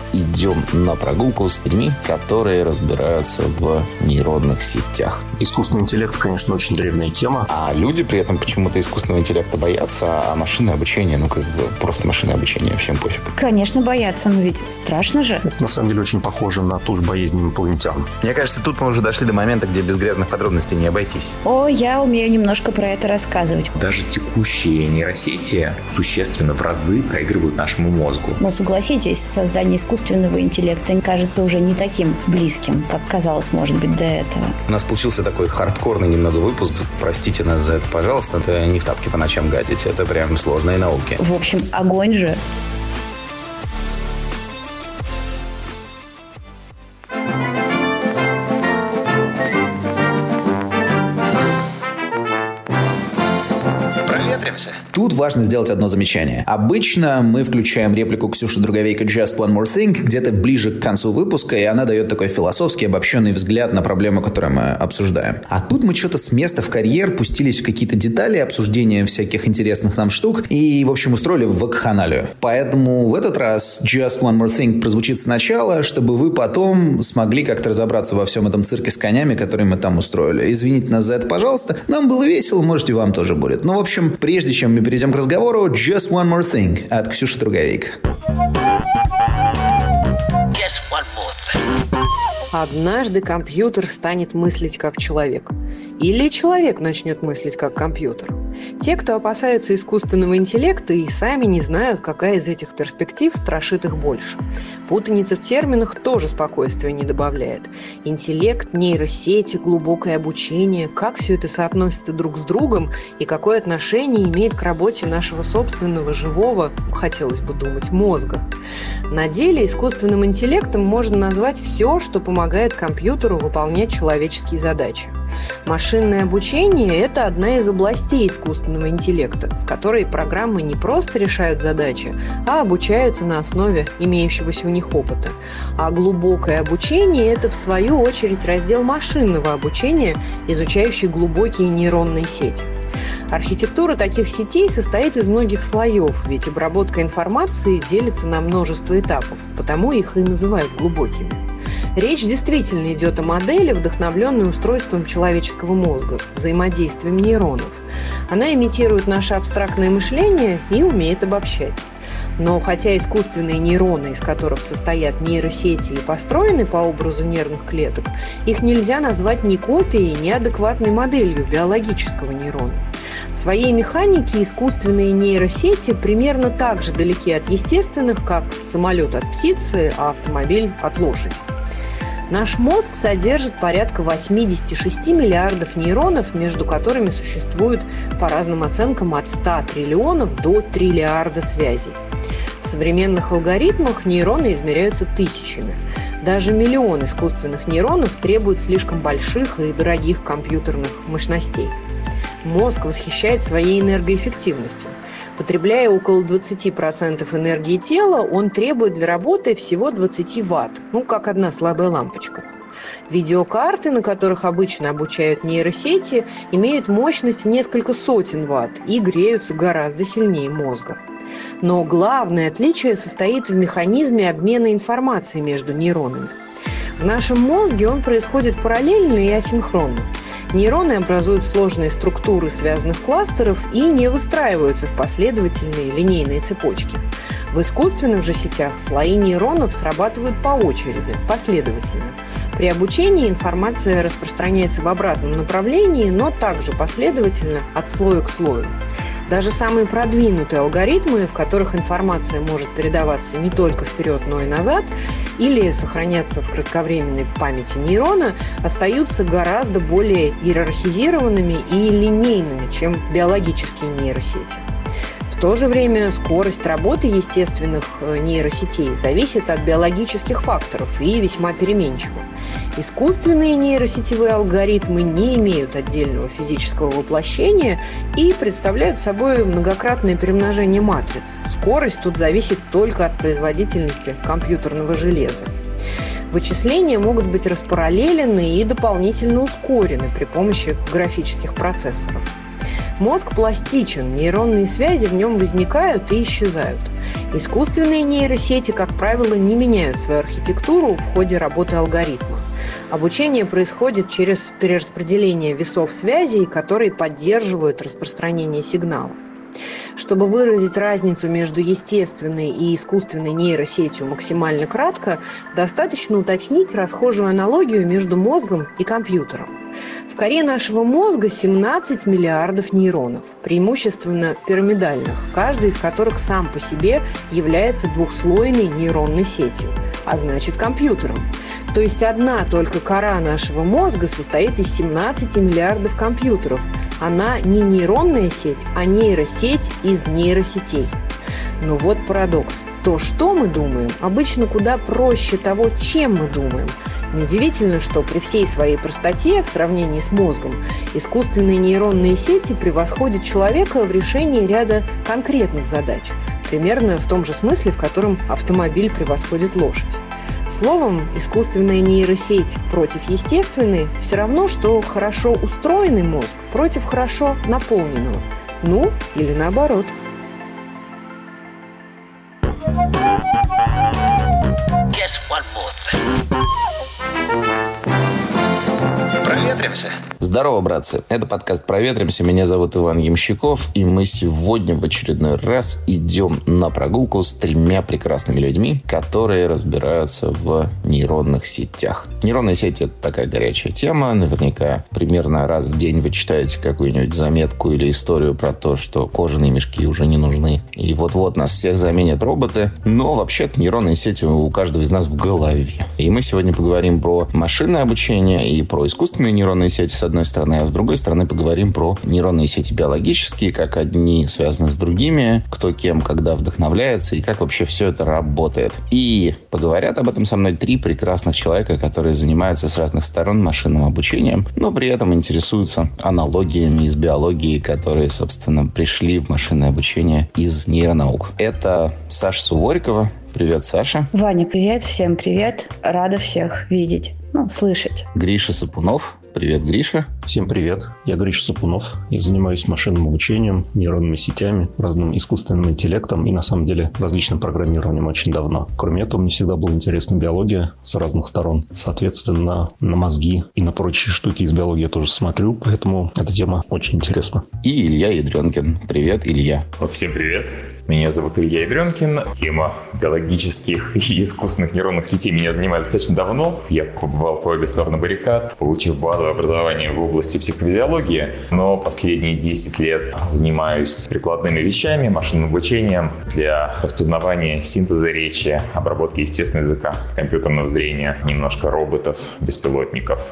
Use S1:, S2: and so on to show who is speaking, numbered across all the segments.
S1: идем на прогулку с людьми, которые разбираются в нейронных сетях.
S2: Искусственный интеллект, конечно, очень древняя тема.
S1: А люди при этом почему-то искусственного интеллекта боятся, а машинное обучение, просто машинное обучение, всем пофиг.
S3: Конечно, боятся, но ведь страшно же.
S2: Это, на самом деле, очень похоже на ту же боязнь инопланетян.
S1: Мне кажется, тут мы уже дошли до момента, где без грязных подробностей не обойтись.
S3: О, я умею немножко про это рассказывать.
S1: Даже текущие нейросети существенно в разы проигрывают нашему мозгу.
S3: Но согласитесь, создание искусственного интеллекта кажется уже не таким близким, как казалось, может быть, до этого.
S1: У нас получился такой хардкорный немного выпуск. Простите нас за это, пожалуйста. Это не в тапки по ночам гадить. Это прям сложные науки.
S3: В общем, огонь же.
S4: Тут важно сделать одно замечание. Обычно мы включаем реплику Ксюши Друговейко «Just one more thing» где-то ближе к концу выпуска, и она дает такой философский, обобщенный взгляд на проблему, которую мы обсуждаем. А тут мы что-то с места в карьер пустились в какие-то детали, обсуждения всяких интересных нам штук и, в общем, устроили вакханалию. Поэтому в этот раз «Just one more thing» прозвучит сначала, чтобы вы потом смогли как-то разобраться во всем этом цирке с конями, который мы там устроили. Извините нас за это, пожалуйста. Нам было весело, может, и вам тоже будет. Ну, в общем, прежде чем мы перейдем к разговору, «Just one more thing» от Ксюши Друговейко.
S5: Однажды компьютер станет мыслить как человек. Или человек начнет мыслить как компьютер. Те, кто опасаются искусственного интеллекта, и сами не знают, какая из этих перспектив страшит их больше. Путаница в терминах тоже спокойствия не добавляет. Интеллект, нейросети, глубокое обучение, как все это соотносится друг с другом и какое отношение имеет к работе нашего собственного живого, хотелось бы думать, мозга. На деле искусственным интеллектом можно назвать все, что помогает компьютеру выполнять человеческие задачи. Машинное обучение – это одна из областей искусственного интеллекта, в которой программы не просто решают задачи, а обучаются на основе имеющегося у них опыта. А глубокое обучение – это, в свою очередь, раздел машинного обучения, изучающий глубокие нейронные сети. Архитектура таких сетей состоит из многих слоев, ведь обработка информации делится на множество этапов, потому их и называют глубокими. Речь действительно идет о модели, вдохновленной устройством человеческого мозга, взаимодействием нейронов. Она имитирует наше абстрактное мышление и умеет обобщать. Но хотя искусственные нейроны, из которых состоят нейросети, и построены по образу нервных клеток, их нельзя назвать ни копией, ни адекватной моделью биологического нейрона. В своей механике искусственные нейросети примерно так же далеки от естественных, как самолет от птицы, а автомобиль от лошади. Наш мозг содержит порядка 86 миллиардов нейронов, между которыми существует, по разным оценкам, от 100 триллионов до триллиарда связей. В современных алгоритмах нейроны измеряются тысячами. Даже миллион искусственных нейронов требует слишком больших и дорогих компьютерных мощностей. Мозг восхищает своей энергоэффективностью. Потребляя около 20% энергии тела, он требует для работы всего 20 Вт, как одна слабая лампочка. Видеокарты, на которых обычно обучают нейросети, имеют мощность в несколько сотен Вт и греются гораздо сильнее мозга. Но главное отличие состоит в механизме обмена информацией между нейронами. В нашем мозге он происходит параллельно и асинхронно. Нейроны образуют сложные структуры связанных кластеров и не выстраиваются в последовательные линейные цепочки. В искусственных же сетях слои нейронов срабатывают по очереди, последовательно. При обучении информация распространяется в обратном направлении, но также последовательно от слоя к слою. Даже самые продвинутые алгоритмы, в которых информация может передаваться не только вперед, но и назад, или сохраняться в кратковременной памяти нейрона, остаются гораздо более иерархизированными и линейными, чем биологические нейросети. В то же время скорость работы естественных нейросетей зависит от биологических факторов и весьма переменчива. Искусственные нейросетевые алгоритмы не имеют отдельного физического воплощения и представляют собой многократное перемножение матриц. Скорость тут зависит только от производительности компьютерного железа. Вычисления могут быть распараллелены и дополнительно ускорены при помощи графических процессоров. Мозг пластичен, нейронные связи в нем возникают и исчезают. Искусственные нейросети, как правило, не меняют свою архитектуру в ходе работы алгоритма. Обучение происходит через перераспределение весов связей, которые поддерживают распространение сигнала. Чтобы выразить разницу между естественной и искусственной нейросетью максимально кратко, достаточно уточнить расхожую аналогию между мозгом и компьютером. В коре нашего мозга 17 миллиардов нейронов, преимущественно пирамидальных, каждый из которых сам по себе является двухслойной нейронной сетью, а значит компьютером. То есть одна только кора нашего мозга состоит из 17 миллиардов компьютеров. Она не нейронная сеть, а нейросеть из нейросетей. Но вот парадокс. То, что мы думаем, обычно куда проще того, чем мы думаем. Неудивительно, что при всей своей простоте в сравнении с мозгом искусственные нейронные сети превосходят человека в решении ряда конкретных задач. Примерно в том же смысле, в котором автомобиль превосходит лошадь. Словом, искусственная нейросеть против естественной все равно, что хорошо устроенный мозг против хорошо наполненного. Ну, или наоборот.
S4: Проветримся. Здорово, братцы. Это подкаст «Проветримся». Меня зовут Иван Ямщиков. И мы сегодня в очередной раз идем на прогулку с 3 прекрасными людьми, которые разбираются в нейронных сетях. Нейронные сети – это такая горячая тема. Наверняка примерно раз в день вы читаете какую-нибудь заметку или историю про то, что кожаные мешки уже не нужны. И вот-вот нас всех заменят роботы. Но вообще-то нейронные сети у каждого из нас в голове. И мы сегодня поговорим про машинное обучение и про искусственные нейронные сети с одной стороны, а с другой стороны поговорим про нейронные сети биологические, как одни связаны с другими, кто кем когда вдохновляется и как вообще все это работает. И поговорят об этом со мной 3 прекрасных человека, которые занимаются с разных сторон машинным обучением, но при этом интересуются аналогиями из биологии, которые, собственно, пришли в машинное обучение из нейронаук. Это Саша Суворикова. Привет, Саша.
S3: Ваня, привет. Всем привет. Рада всех видеть. Слышать.
S4: Гриша Сапунов. Привет, Гриша.
S2: Всем привет. Я Гриша Сапунов. Я занимаюсь машинным обучением, нейронными сетями, разным искусственным интеллектом и, на самом деле, различным программированием очень давно. Кроме этого, мне всегда была интересна биология с разных сторон. Соответственно, на мозги и на прочие штуки из биологии я тоже смотрю, поэтому эта тема очень интересна.
S4: И Илья Ядренкин. Привет, Илья.
S6: Всем привет. Меня зовут Илья Ядренкин. Тема биологических и искусственных нейронных сетей меня занимает достаточно давно. Я побывал по обе стороны баррикад, получив базовое образование в области психофизиологии, но последние 10 лет занимаюсь прикладными вещами, машинным обучением для распознавания, синтеза речи, обработки естественного языка, компьютерного зрения, немножко роботов, беспилотников.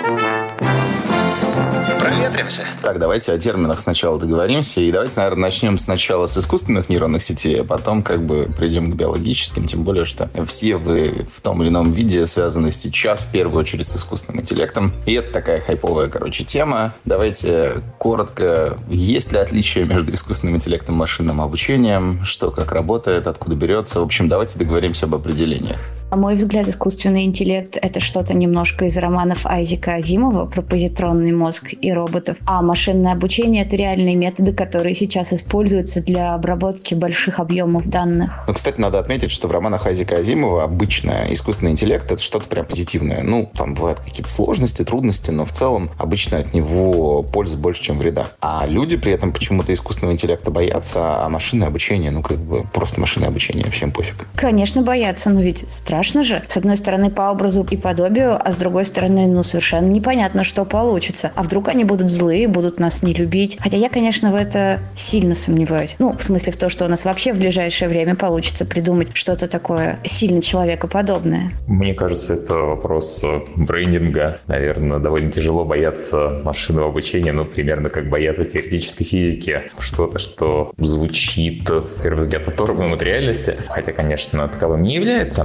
S4: Проветримся. Так, давайте о терминах сначала договоримся. И давайте, наверное, начнем сначала с искусственных нейронных сетей, а потом придем к биологическим. Тем более, что все вы в том или ином виде связаны сейчас, в первую очередь, с искусственным интеллектом. И это такая хайповая, тема. Давайте коротко. Есть ли отличие между искусственным интеллектом и машинным обучением? Что, как работает, откуда берется? В общем, давайте договоримся об определениях.
S3: На мой взгляд, искусственный интеллект – это что-то немножко из романов Айзека Азимова про позитронный мозг и роботов. А машинное обучение – это реальные методы, которые сейчас используются для обработки больших объемов данных.
S1: Кстати, надо отметить, что в романах Айзека Азимова обычно искусственный интеллект – это что-то прям позитивное. Там бывают какие-то сложности, трудности, но в целом обычно от него пользы больше, чем вреда. А люди при этом почему-то искусственного интеллекта боятся, а машинное обучение, просто машинное обучение, всем пофиг.
S3: Конечно, боятся, но ведь страшно же. С одной стороны, по образу и подобию, а с другой стороны, совершенно непонятно, что получится. А вдруг они будут злые, будут нас не любить? Хотя я, конечно, в это сильно сомневаюсь. В смысле в том, что у нас вообще в ближайшее время получится придумать что-то такое сильно человекоподобное.
S6: Мне кажется, это вопрос брендинга. Наверное, довольно тяжело бояться машинного обучения, примерно как бояться теоретической физики. Что-то, что звучит, в первый взгляд, оторванным от реальности. Хотя, конечно, таковым не является. А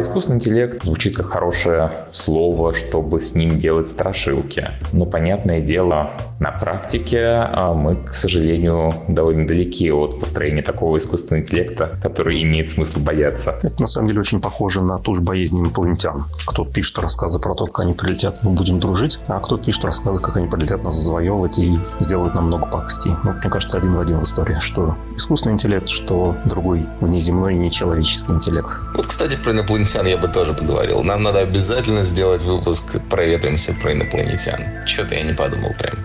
S6: искусственный интеллект звучит как хорошее слово, чтобы с ним делать страшилки. Но, понятное дело, на практике мы, к сожалению, довольно далеки от построения такого искусственного интеллекта, который имеет смысл бояться.
S2: Это, на самом деле, очень похоже на ту же боязнь инопланетян. Кто-то пишет рассказы про то, как они прилетят, мы будем дружить, а кто-то пишет рассказы, как они прилетят нас завоевывать и сделают нам много пакостей. Ну, мне кажется, один в один история, что искусственный интеллект, что другой внеземной нечеловеческий интеллект.
S1: Вот, кстати, про инопланетян я бы тоже поговорил. Нам надо обязательно сделать выпуск «Проветримся про инопланетян». Что-то я не подумал прям.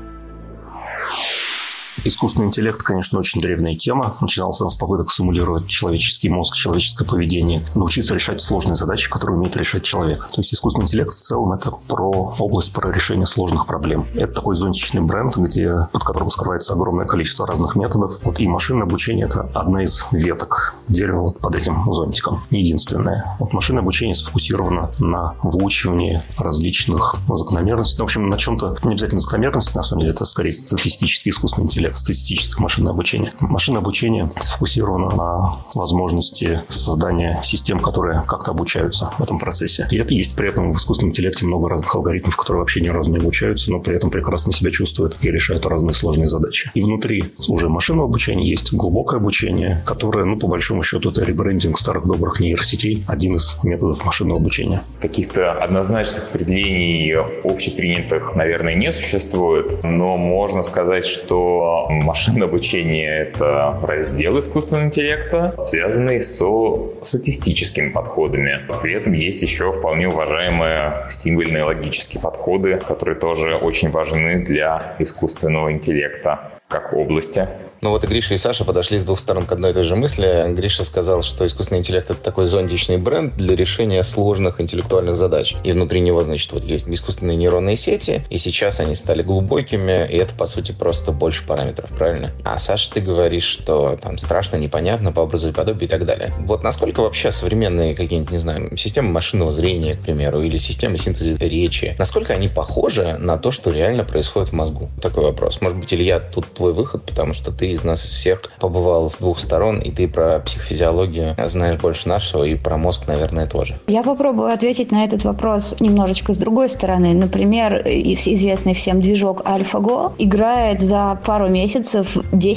S2: Искусственный интеллект, конечно, очень древняя тема. Начинался он с попыток симулировать человеческий мозг, человеческое поведение, научиться решать сложные задачи, которые умеет решать человек. То есть искусственный интеллект в целом это про область, про решение сложных проблем. Это такой зонтичный бренд, под которым скрывается огромное количество разных методов. Вот и машинное обучение – это одна из веток дерева вот под этим зонтиком. Не единственное. Вот машинное обучение сфокусировано на выучивании различных закономерностей. В общем, на чем-то, не обязательно закономерности, на самом деле, это скорее статистический искусственный интеллект. Статистическое машинное обучение. Машинное обучение сфокусировано на возможности создания систем, которые как-то обучаются в этом процессе. И это есть при этом в искусственном интеллекте много разных алгоритмов, которые вообще ни разу не обучаются, но при этом прекрасно себя чувствуют и решают разные сложные задачи. И внутри уже машинного обучения есть глубокое обучение, которое, по большому счету, это ребрендинг старых добрых нейросетей, один из методов машинного обучения.
S6: Каких-то однозначных определений общепринятых, наверное, не существует, но можно сказать, что машинное обучение – это раздел искусственного интеллекта, связанный со статистическими подходами. При этом есть еще вполне уважаемые символьные логические подходы, которые тоже очень важны для искусственного интеллекта как области.
S1: Ну вот и Гриша, и Саша подошли с двух сторон к одной и той же мысли. Гриша сказал, что искусственный интеллект — это такой зонтичный бренд для решения сложных интеллектуальных задач. И внутри него, значит, вот есть искусственные нейронные сети, и сейчас они стали глубокими, и это, по сути, просто больше параметров, правильно? А, Саша, ты говоришь, что там страшно, непонятно, по образу и подобию и так далее. Вот насколько вообще современные какие-нибудь, не знаю, системы машинного зрения, к примеру, или системы синтеза речи, насколько они похожи на то, что реально происходит в мозгу? Такой вопрос. Может быть, Илья, тут твой выход, потому что ты из нас из всех побывал с двух сторон, и ты про психофизиологию знаешь больше нашего, и про мозг, наверное, тоже.
S3: Я попробую ответить на этот вопрос немножечко с другой стороны. Например, известный всем движок AlphaGo играет за пару месяцев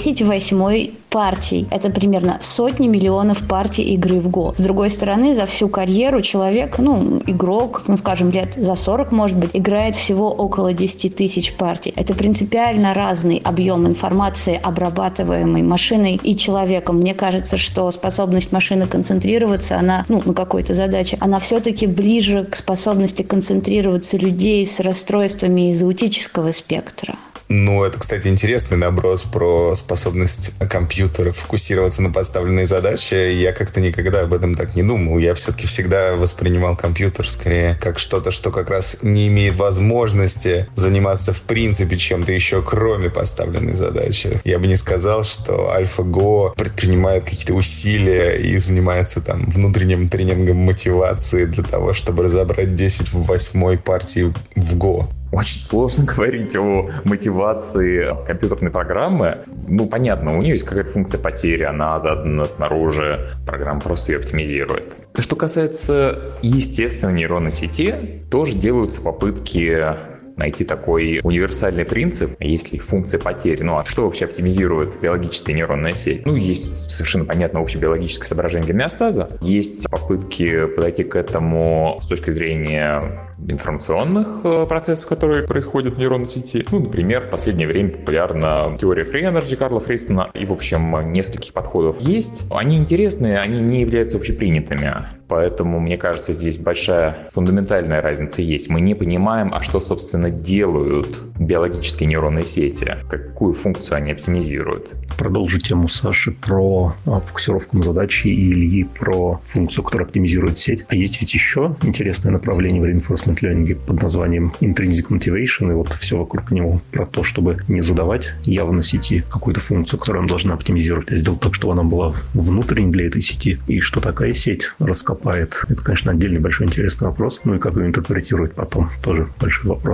S3: 10/8 партий. Это примерно сотни миллионов партий игры в Go. С другой стороны, за всю карьеру человек, игрок, скажем, лет за 40, может быть, играет всего около 10 тысяч партий. Это принципиально разный объем информации, обрабатываемой машиной и человеком. Мне кажется, что способность машины концентрироваться, она, на какой-то задаче, она все-таки ближе к способности концентрироваться людей с расстройствами из аутического спектра.
S1: Это, кстати, интересный наброс про способность компьютера фокусироваться на поставленной задаче. Я как-то никогда об этом так не думал. Я все-таки всегда воспринимал компьютер скорее как что-то, что как раз не имеет возможности заниматься в принципе чем-то еще, кроме поставленной задачи. Я бы не сказал, что AlphaGo предпринимает какие-то усилия и занимается там внутренним тренингом мотивации для того, чтобы разобрать 10/8 партии в Go.
S6: Очень сложно говорить о мотивации компьютерной программы. Понятно, у нее есть какая-то функция потери, она задана снаружи, программа просто ее оптимизирует. Что касается естественной нейронной сети, тоже делаются попытки найти такой универсальный принцип, есть ли функция потери. А что вообще оптимизирует биологическая нейронная сеть? Есть совершенно понятно общебиологическое соображение гомеостаза. Есть попытки подойти к этому с точки зрения информационных процессов, которые происходят в нейронной сети. Например, в последнее время популярна теория Free Energy Карла Фрейстона. И, в общем, нескольких подходов есть. Они интересные, они не являются общепринятыми. Поэтому, мне кажется, здесь большая фундаментальная разница есть. Мы не понимаем, что, собственно, делают биологические нейронные сети, какую функцию они оптимизируют.
S2: Продолжу тему Саши про фокусировку на задачи и Ильи про функцию, которая оптимизирует сеть. А есть ведь еще интересное направление в reinforcement learning под названием intrinsic motivation, и вот все вокруг него про то, чтобы не задавать явно сети какую-то функцию, которую она должна оптимизировать, а сделать так, чтобы она была внутренней для этой сети, и что такая сеть раскопает. Это, конечно, отдельный большой интересный вопрос. И как ее интерпретировать потом, тоже большой вопрос.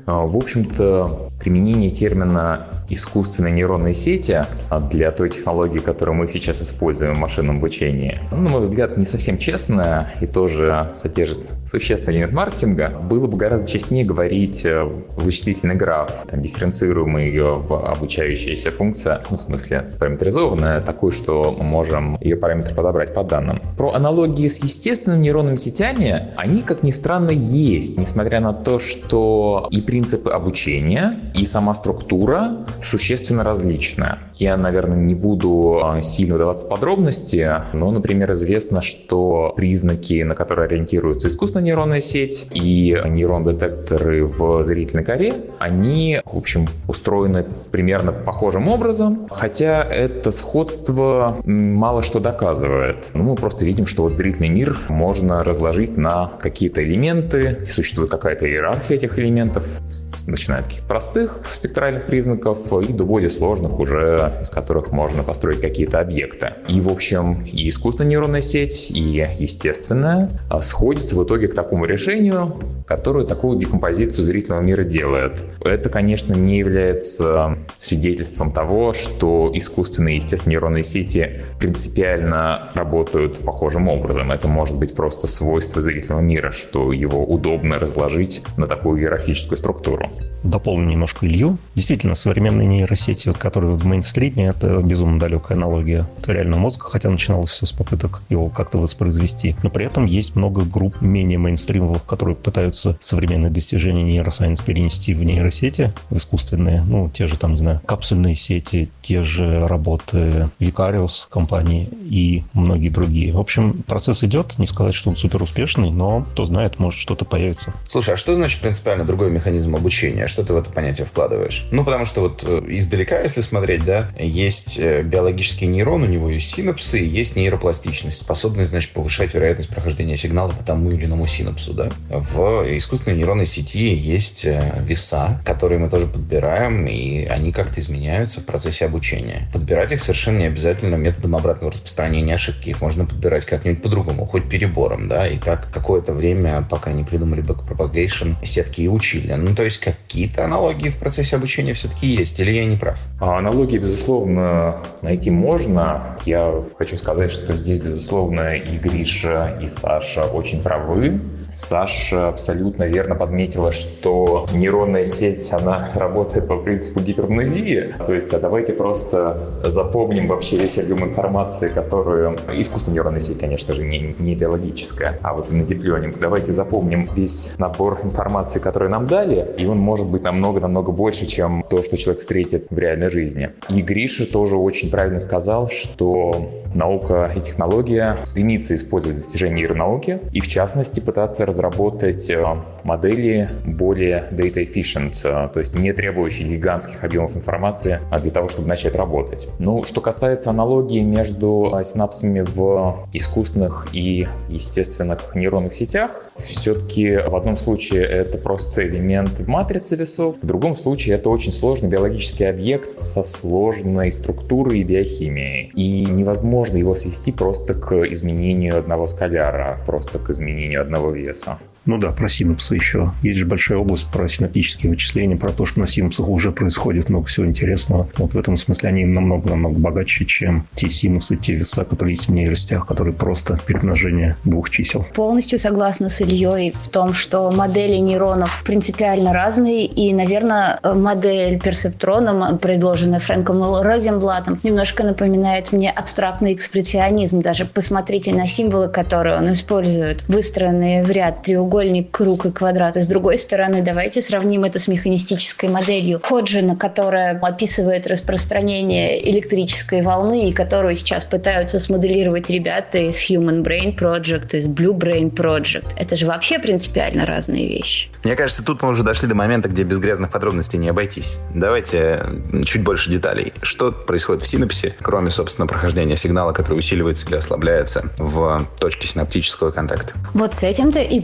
S6: В общем-то, применение термина искусственной нейронной сети для той технологии, которую мы сейчас используем в машинном обучении, на мой взгляд, не совсем честно и тоже содержит существенный элемент маркетинга. Было бы гораздо честнее говорить вычислительный граф, дифференцируемый обучающаяся функция, в смысле параметризованная, такой, что мы можем ее параметры подобрать по данным. Про аналогии с естественными нейронными сетями, они, как ни странно, есть, несмотря на то, что и принципы обучения, и сама структура существенно различная. Я, наверное, не буду сильно вдаваться в подробности, но, например, известно, что признаки, на которые ориентируется искусственная нейронная сеть и нейрон-детекторы в зрительной коре, они, в общем, устроены примерно похожим образом, хотя это сходство мало что доказывает. Мы просто видим, что вот зрительный мир можно разложить на какие-то элементы, существует какая-то иерархия этих элементов, начиная от каких-то простых спектральных признаков и до более сложных уже, из которых можно построить какие-то объекты. И, в общем, и искусственная нейронная сеть, и естественная сходятся в итоге к такому решению, которое такую декомпозицию зрительного мира делает. Это, конечно, не является свидетельством того, что искусственные и естественные нейронные сети принципиально работают похожим образом. Это может быть просто свойство зрительного мира, что его удобно разложить на такую иерархическую структуру.
S2: Дополню немножко Илью. Действительно, современные нейросети, которые в мейнстриме, это безумно далекая аналогия от реального мозга, хотя начиналось все с попыток его как-то воспроизвести. Но при этом есть много групп менее мейнстримовых, которые пытаются современные достижения нейросайенс перенести в нейросети, в искусственные, те же там, не знаю, капсульные сети, те же работы Vicarious компании и многие другие. В общем, процесс идет, не сказать, что он супер успешный, но кто знает, может что-то появится.
S1: Слушай, а что значит принципиально другой механизм обучения? Что ты в это понятие вкладываешь? Потому что вот издалека, если смотреть, да, есть биологический нейрон, у него есть синапсы, и есть нейропластичность, способность, значит, повышать вероятность прохождения сигнала по тому или иному синапсу, да. В искусственной нейронной сети есть веса, которые мы тоже подбираем, и они как-то изменяются в процессе обучения. Подбирать их совершенно не обязательно методом обратного распространения ошибки. Их можно подбирать как-нибудь по-другому, хоть перебором, да, и так какое-то время, пока не придумали backpropagation, сетки и учили. То есть какие-то аналогии в процессе обучения все-таки есть, или я не прав?
S6: Аналогии, безусловно, найти можно. Я хочу сказать, что здесь, безусловно, и Гриша, и Саша очень правы. Саша абсолютно верно подметила, что нейронная сеть, она работает по принципу гипермнезии. То есть, давайте просто запомним вообще весь объем информации, которую... Искусственная нейронная сеть, конечно же, не биологическая, а вот на Deep Learning. Давайте запомним весь набор информации, который нам дали, и он может быть намного-намного больше, чем то, что человек встретит в реальной жизни. И Гриша тоже очень правильно сказал, что наука и технология стремится использовать достижения нейронауки и, в частности, пытаться разработать модели более data efficient, то есть не требующие гигантских объемов информации для того, чтобы начать работать. Что касается аналогии между синапсами в искусственных и естественных нейронных сетях, все-таки в одном случае это просто элемент в матрице весов, в другом случае это очень сложный биологический объект со сложной структурой и биохимией. И невозможно его свести просто к изменению одного скаляра, просто к изменению одного веса.
S2: Про синапсы еще. Есть же большая область про синаптические вычисления, про то, что на синапсах уже происходит много всего интересного. Вот в этом смысле они намного-намного богаче, чем те синапсы, те веса, которые есть в нейросетях, которые просто перемножение двух чисел.
S3: Полностью согласна с Ильей в том, что модели нейронов принципиально разные, и, наверное, модель персептрона, предложенная Фрэнком Розенблатом, немножко напоминает мне абстрактный экспрессионизм. Даже посмотрите на символы, которые он использует, выстроенные в ряд треугольник, круг и квадрат. И с другой стороны, давайте сравним это с механистической моделью Ходжина, которая описывает распространение электрической волны и которую сейчас пытаются смоделировать ребята из Human Brain Project, из Blue Brain Project. Это же вообще принципиально разные вещи.
S1: Мне кажется, тут мы уже дошли до момента, где без грязных подробностей не обойтись. Давайте чуть больше деталей. Что происходит в синапсе, кроме, собственно, прохождения сигнала, который усиливается или ослабляется в точке синаптического контакта?
S3: Вот с этим-то и пытаются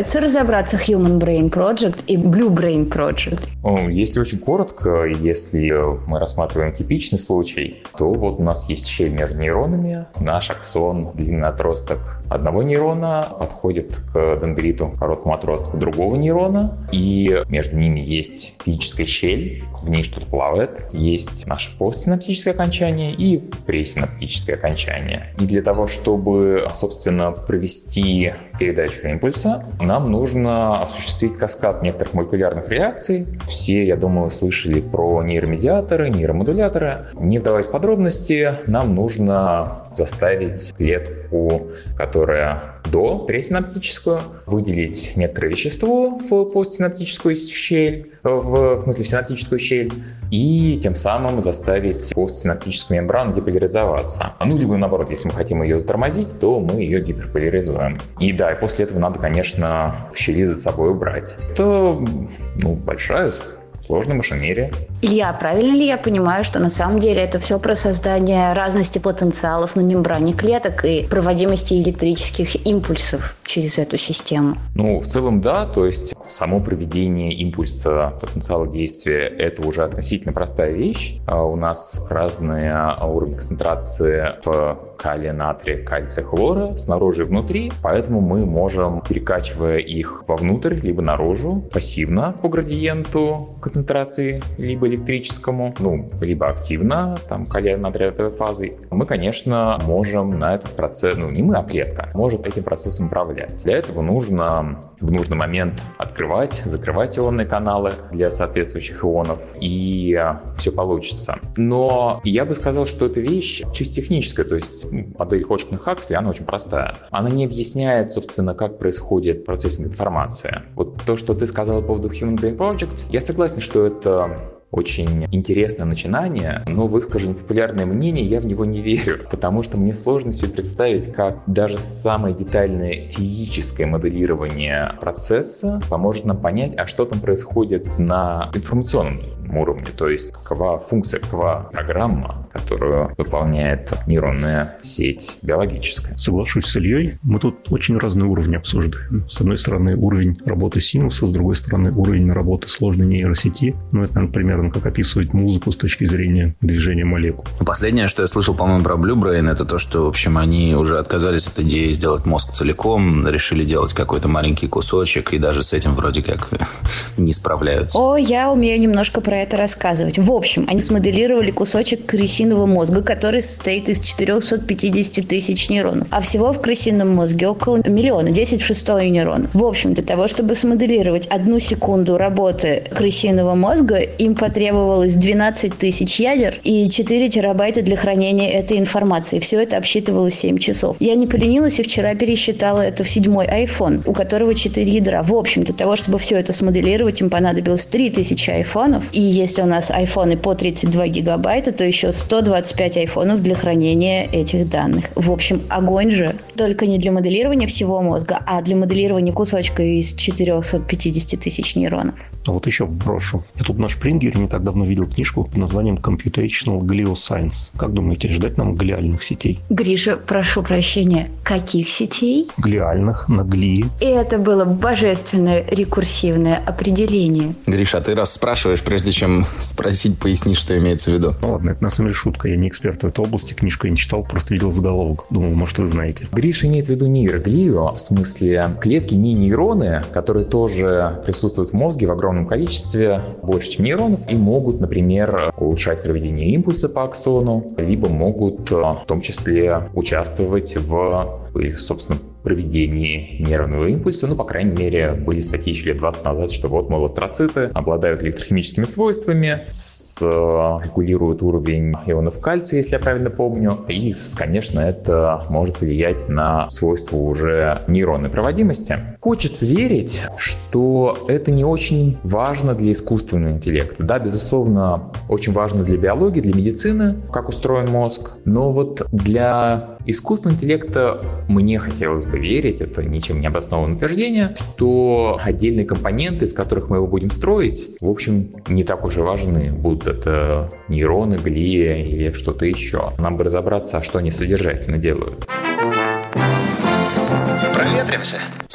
S3: пытаются разобраться Human Brain Project и Blue Brain Project?
S6: Если очень коротко, если мы рассматриваем типичный случай, то вот у нас есть щель между нейронами. Наш аксон, длинный отросток одного нейрона подходит к дендриту, короткому отростку другого нейрона, и между ними есть физическая щель, в ней что-то плавает, есть наше постсинаптическое окончание и пресинаптическое окончание. И для того, чтобы, собственно, провести передачу импульса, нам нужно осуществить каскад некоторых молекулярных реакций. Все, я думаю, слышали про нейромедиаторы, нейромодуляторы. Не вдаваясь в подробности, нам нужно заставить клетку, которая до пресинаптическую, выделить некоторое вещество в постсинаптическую щель, в смысле в синаптическую щель, и тем самым заставить постсинаптическую мембрану деполяризоваться. Ну, либо наоборот, если мы хотим ее затормозить, то мы ее гиперполяризуем. И да, и после этого надо, конечно, в щели за собой убрать. Это, большая, сложная машинерия.
S3: Илья, правильно ли я понимаю, что на самом деле это все про создание разности потенциалов на мембране клеток и проводимости электрических импульсов через эту систему?
S6: В целом да, то есть само проведение импульса потенциала действия — это уже относительно простая вещь. У нас разные уровни концентрации в калия, натрия, кальция, хлора снаружи и внутри, поэтому мы можем, перекачивая их вовнутрь, либо наружу, пассивно по градиенту концентрации, либо электрическому, либо активно, калия, натрия фазой, мы, конечно, можем на этот процесс, не мы, а клетка, может этим процессом управлять. Для этого нужно в нужный момент открывать, закрывать ионные каналы для соответствующих ионов, и все получится. Но я бы сказал, что эта вещь чисто техническая, то есть модель Ходжкина-Хаксли, она очень простая. Она не объясняет, собственно, как происходит процессинг информации. Вот то, что ты сказал по поводу Human Brain Project, я согласен, что это очень интересное начинание, но, выскажу непопулярное мнение, я в него не верю, потому что мне сложно себе представить, как даже самое детальное физическое моделирование процесса поможет нам понять, а что там происходит на информационном уровне, то есть какова функция, какова программа, которую выполняет нейронная сеть биологическая.
S2: Соглашусь с Ильей, мы тут очень разные уровни обсуждаем. С одной стороны, уровень работы синуса, с другой стороны, уровень работы сложной нейросети. Это, например, как описывать музыку с точки зрения движения молекул.
S4: Последнее, что я слышал, по-моему, про Blue Brain, это то, что, в общем, они уже отказались от идеи сделать мозг целиком, решили делать какой-то маленький кусочек, и даже с этим вроде как не справляются.
S3: Я умею немножко про это рассказывать. В общем, они смоделировали кусочек крысиного мозга, который состоит из 450 тысяч нейронов. А всего в крысином мозге около 1 миллиона, 10 в 6 нейронов. В общем, для того, чтобы смоделировать 1 секунду работы крысиного мозга, им потребовалось 12 тысяч ядер и 4 терабайта для хранения этой информации. Все это обсчитывалось 7 часов. Я не поленилась и вчера пересчитала это в 7-й iPhone, у которого 4 ядра. В общем, для того, чтобы все это смоделировать, им понадобилось 3000 айфонов. И если у нас айфоны по 32 гигабайта, то еще 125 айфонов для хранения этих данных. В общем, огонь же. Только не для моделирования всего мозга, а для моделирования кусочка из 450 тысяч нейронов.
S2: А вот еще вброшу. Я тут на Шпрингере не так давно видел книжку под названием Computational Glio Science. Как думаете, ждать нам глиальных сетей?
S3: Гриша, прошу прощения, каких сетей?
S2: Глиальных, на глии.
S3: И это было божественное рекурсивное определение.
S1: Гриша, ты раз спрашиваешь, прежде чем спросить, поясни, что имеется в виду.
S2: Ладно, это на самом деле шутка. Я не эксперт в этой области, книжку я не читал, просто видел заголовок. Думал, может, вы знаете.
S6: Гриша имеет в виду нейроглио, в смысле клетки, не нейроны, которые тоже присутствуют в мозге в огромном количестве, больше, чем нейронов, и могут, например, улучшать проведение импульса по аксону, либо могут в том числе участвовать в, собственно, проведении нервного импульса. По крайней мере, были статьи еще лет 20 назад, что вот, мол, астроциты обладают электрохимическими свойствами, регулирует уровень ионов кальция, если я правильно помню. И, конечно, это может влиять на свойства уже нейронной проводимости. Хочется верить, что это не очень важно для искусственного интеллекта. Да, безусловно, очень важно для биологии, для медицины, как устроен мозг. Но вот для искусственного интеллекта мне хотелось бы верить, это ничем не обоснованное утверждение, что отдельные компоненты, из которых мы его будем строить, в общем, не так уж и важны. Будут это нейроны, глия или что-то еще. Нам бы разобраться, что они содержательно делают.
S4: Проветримся.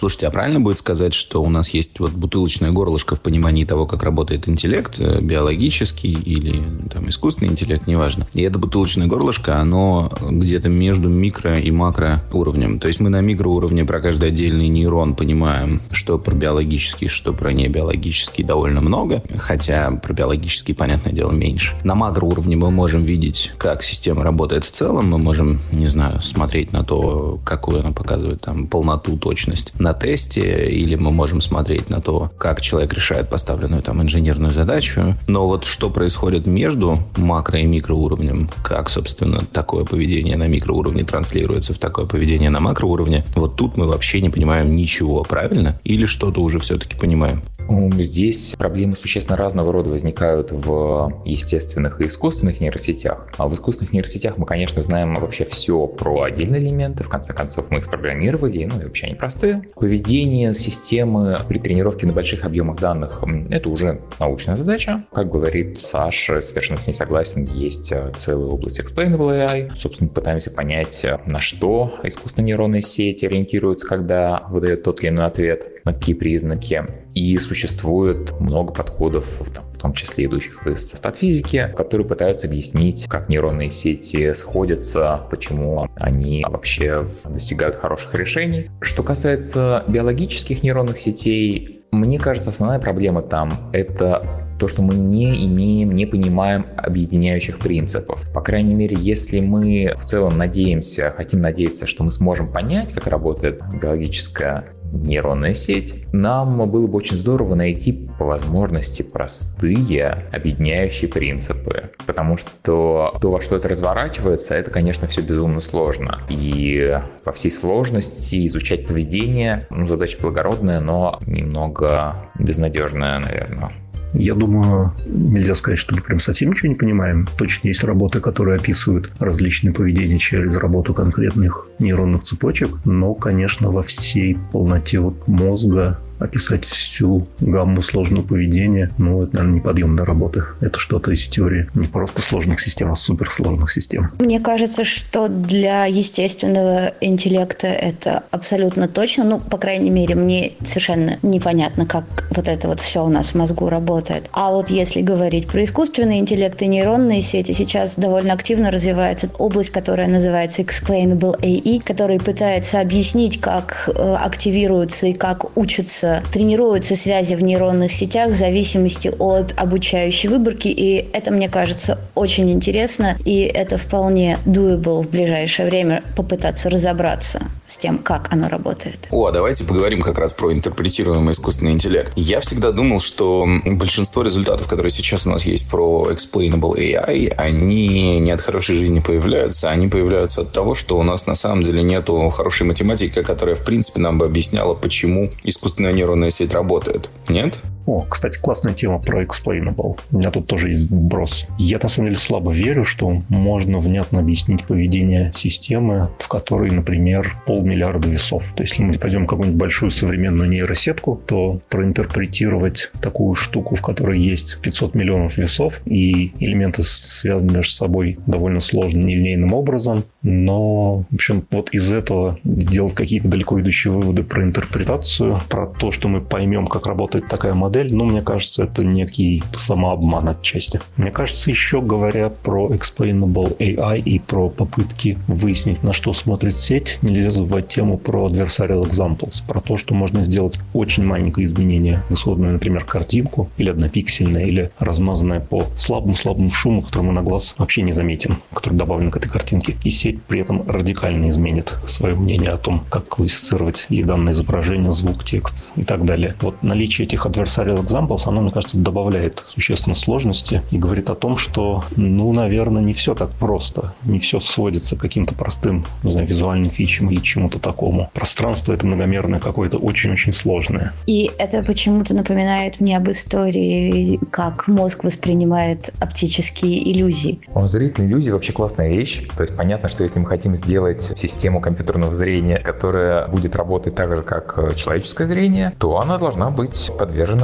S1: Слушайте, а правильно будет сказать, что у нас есть вот бутылочное горлышко в понимании того, как работает интеллект, биологический или там искусственный интеллект, неважно. И это бутылочное горлышко, оно где-то между микро и макро уровнем. То есть мы на микроуровне про каждый отдельный нейрон понимаем, что про биологический, что про небиологический довольно много, хотя про биологический, понятное дело, меньше. На макроуровне мы можем видеть, как система работает в целом, мы можем, не знаю, смотреть на то, какую она показывает там полноту, точность на тесте, или мы можем смотреть на то, как человек решает поставленную там инженерную задачу. Но вот что происходит между макро и микроуровнем, как, собственно, такое поведение на микроуровне транслируется в такое поведение на макроуровне, вот тут мы вообще не понимаем ничего, правильно? Или что-то уже все-таки понимаем?
S6: Здесь проблемы существенно разного рода возникают в естественных и искусственных нейросетях. А в искусственных нейросетях мы, конечно, знаем вообще все про отдельные элементы. В конце концов, мы их спрограммировали, и вообще они простые. Поведение системы при тренировке на больших объемах данных — это уже научная задача. Как говорит Саша, совершенно с ней согласен, есть целая область Explainable AI. Собственно, пытаемся понять, на что искусственные нейронные сети ориентируются, когда выдает тот или иной ответ, на какие признаки. И существует много подходов, в том числе идущих из статфизики, которые пытаются объяснить, как нейронные сети сходятся, почему они вообще достигают хороших решений. Что касается биологических нейронных сетей, мне кажется, основная проблема там — это то, что мы не понимаем объединяющих принципов. По крайней мере, если мы в целом хотим надеяться, что мы сможем понять, как работает биологическая нейронная сеть, нам было бы очень здорово найти по возможности простые объединяющие принципы. Потому что то, во что это разворачивается, это, конечно, все безумно сложно. И во всей сложности изучать поведение, задача благородная, но немного безнадежная, наверное.
S2: Я думаю, нельзя сказать, что мы прям совсем ничего не понимаем. Точно есть работы, которые описывают различные поведения через работу конкретных нейронных цепочек, но, конечно, во всей полноте мозга описать всю гамму сложного поведения, это, наверное, неподъемная работа. Это что-то из теории не просто сложных систем, а суперсложных систем.
S3: Мне кажется, что для естественного интеллекта это абсолютно точно. По крайней мере, мне совершенно непонятно, как вот это вот все у нас в мозгу работает. А вот если говорить про искусственный интеллект и нейронные сети, сейчас довольно активно развивается область, которая называется Explainable AI, которая пытается объяснить, как активируются и как учатся, тренируются связи в нейронных сетях в зависимости от обучающей выборки, и это, мне кажется, очень интересно, и это вполне doable в ближайшее время попытаться разобраться с тем, как оно работает.
S1: Давайте поговорим как раз про интерпретируемый искусственный интеллект. Я всегда думал, что большинство результатов, которые сейчас у нас есть про Explainable AI, они не от хорошей жизни появляются, они появляются от того, что у нас на самом деле нету хорошей математики, которая, в принципе, нам бы объясняла, почему искусственная нейронная сеть работает. Нет?
S2: Кстати, классная тема про Explainable. У меня тут тоже есть вброс. Я, на самом деле, слабо верю, что можно внятно объяснить поведение системы, в которой, например, 500 миллиарда весов. То есть, если мы возьмем какую-нибудь большую современную нейросетку, то проинтерпретировать такую штуку, в которой есть 500 миллионов весов, и элементы связаны между собой довольно сложным, нелинейным образом. Но, в общем, из этого делать какие-то далеко идущие выводы про интерпретацию, про то, что мы поймем, как работает такая модель, мне кажется, это некий самообман отчасти. Мне кажется, еще говоря про Explainable AI и про попытки выяснить, на что смотрит сеть, нельзя забывать тему про adversarial examples, про то, что можно сделать очень маленькое изменение в исходную, например, картинку, или однопиксельное, или размазанное по слабому шуму, который мы на глаз вообще не заметим, который добавлен к этой картинке. И сеть при этом радикально изменит свое мнение о том, как классифицировать ей данное изображение, звук, текст и так далее. Наличие этих adversarial examples, оно, мне кажется, добавляет существенно сложности и говорит о том, что, наверное, не все так просто. Не все сводится к каким-то простым, визуальным фичам или чему-то такому. Пространство это многомерное какое-то очень-очень сложное.
S3: И это почему-то напоминает мне об истории, как мозг воспринимает оптические иллюзии.
S6: Зрительные иллюзии вообще классная вещь. То есть понятно, что если мы хотим сделать систему компьютерного зрения, которая будет работать так же, как человеческое зрение, то она должна быть подвержена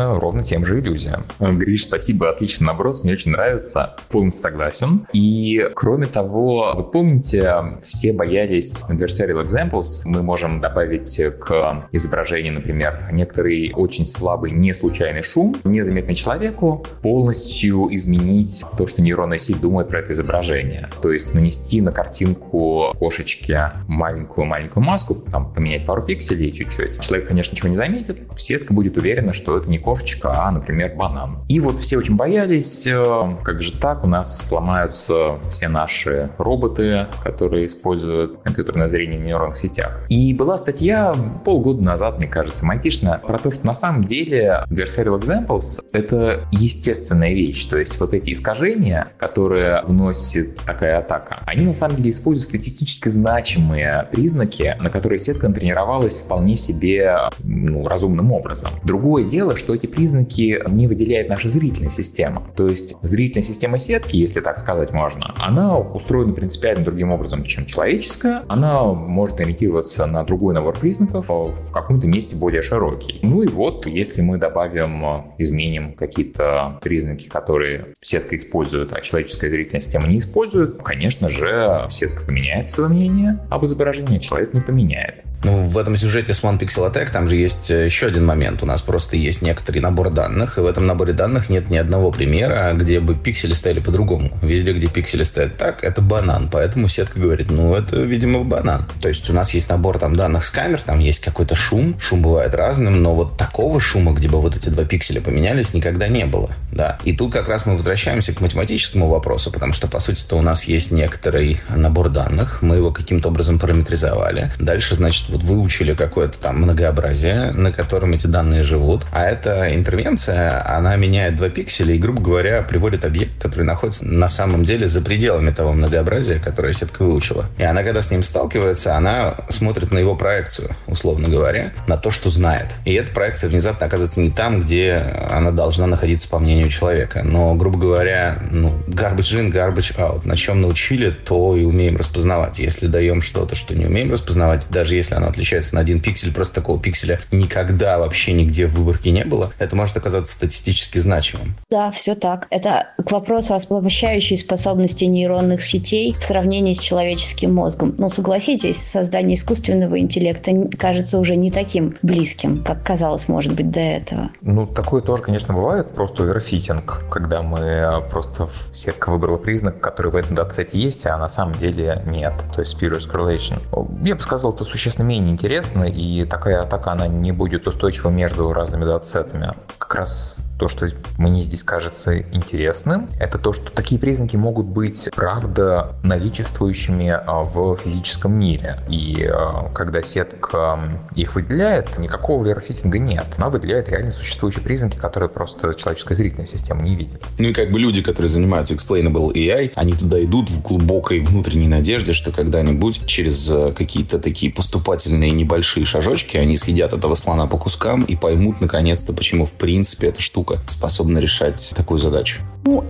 S6: подвергается ровно тем же иллюзиям. Гриш, спасибо, отличный наброс, мне очень нравится, полностью согласен. И кроме того, вы помните, все боялись adversarial examples, мы можем добавить к изображению, например, некоторый очень слабый неслучайный шум, незаметный человеку, полностью изменить то, что нейронная сеть думает про это изображение. То есть нанести на картинку кошечки маленькую маску, там поменять пару пикселей чуть-чуть. Человек, конечно, ничего не заметит, сетка будет уверена, что это не кошечка, а, например, банан. И вот все очень боялись, как же так, у нас сломаются все наши роботы, которые используют компьютерное зрение в нейронных сетях. И была статья полгода назад, мне кажется, айтишная, про то, что на самом деле adversarial examples — это естественная вещь. То есть вот эти искажения, которые вносит такая атака, они на самом деле используют статистически значимые признаки, на которые сетка натренировалась вполне себе разумным образом. Другое дело, что эти признаки не выделяет наша зрительная система. То есть зрительная система сетки, если так сказать можно, она устроена принципиально другим образом, чем человеческая. Она может ориентироваться на другой набор признаков, в каком-то месте более широкий. Ну и вот, если мы добавим, изменим какие-то признаки, которые сетка использует, а человеческая зрительная система не использует, конечно же, сетка поменяет свое мнение об изображении, а человек не поменяет.
S1: Ну, в этом сюжете с One Pixel Attack там же есть еще один момент. У нас просто есть некоторый набор данных, и в этом наборе данных нет ни одного примера, где бы пиксели стояли по-другому. Везде, где пиксели стоят так, это банан. Поэтому сетка говорит, это, видимо, банан. То есть у нас есть набор там данных с камер, там есть какой-то шум. Шум бывает разным, но вот такого шума, где бы вот эти два пикселя поменялись, никогда не было. Да. И тут как раз мы возвращаемся к математическому вопросу, потому что, по сути-то, у нас есть некоторый набор данных, мы его каким-то образом параметризовали. Дальше, значит, вот выучили какое-то там многообразие, на котором эти данные живут. А эта интервенция, она меняет два пикселя и, грубо говоря, приводит объект, который находится на самом деле за пределами того многообразия, которое сетка выучила. И она, когда с ним сталкивается, она смотрит на его проекцию, условно говоря, на то, что знает. И эта проекция внезапно оказывается не там, где она должна находиться по мнению человека. Но, грубо говоря, garbage in, garbage out. На чем научили, то и умеем распознавать. Если даем что-то, что не умеем распознавать, даже если оно отличается на один пиксель, просто такого пикселя никогда вообще нигде в выборке не было, это может оказаться статистически значимым.
S3: Да, все так. Это к вопросу о обобщающей способности нейронных сетей в сравнении с человеческим мозгом. Согласитесь, создание искусственного интеллекта кажется уже не таким близким, как казалось, может быть, до этого.
S6: Такое тоже, конечно, бывает, просто оверфитинг, когда мы просто сетка выбрала признак, который в этом датасете есть, а на самом деле нет. То есть spurious correlation. Я бы сказал, это существенно менее интересно, и такая атака, она не будет устойчива между разными датасетами. Как раз то, что мне здесь кажется интересным, это то, что такие признаки могут быть, правда, наличествующими в физическом мире. И когда сетка их выделяет, никакого оверфитинга нет. Она выделяет реально существующие признаки, которые просто человеческая зрительная система не видит.
S1: И люди, которые занимаются explainable AI, они туда идут в глубокой внутренней надежде, что когда-нибудь через какие-то такие поступательные небольшие шажочки они съедят этого слона по кускам и поймут наконец-то, почему в принципе эта штука способна решать такую задачу.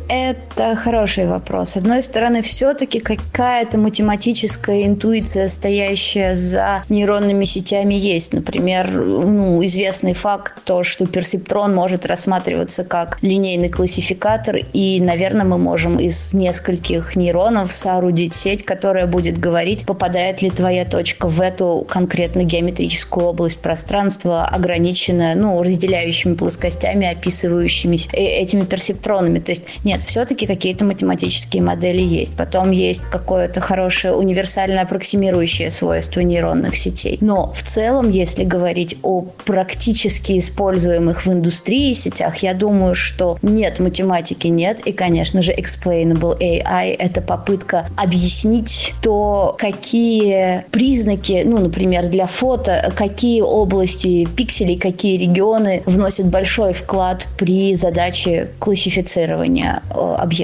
S3: Это хороший вопрос. С одной стороны, все-таки какая-то математическая интуиция, стоящая за нейронными сетями, есть. Например, известный факт, то, что персептрон может рассматриваться как линейный классификатор, и, наверное, мы можем из нескольких нейронов соорудить сеть, которая будет говорить, попадает ли твоя точка в эту конкретно геометрическую область пространства, ограниченная, разделяющими плоскостями, описывающими этими персептронами. То есть нет, все-таки какие-то математические модели есть. Потом есть какое-то хорошее универсально аппроксимирующее свойство нейронных сетей. Но в целом, если говорить о практически используемых в индустрии сетях, я думаю, что нет, математики нет. И, конечно же, explainable AI — это попытка объяснить то, какие признаки, например, для фото, какие области пикселей, какие регионы вносят большой вклад при задаче классифицирования объектов.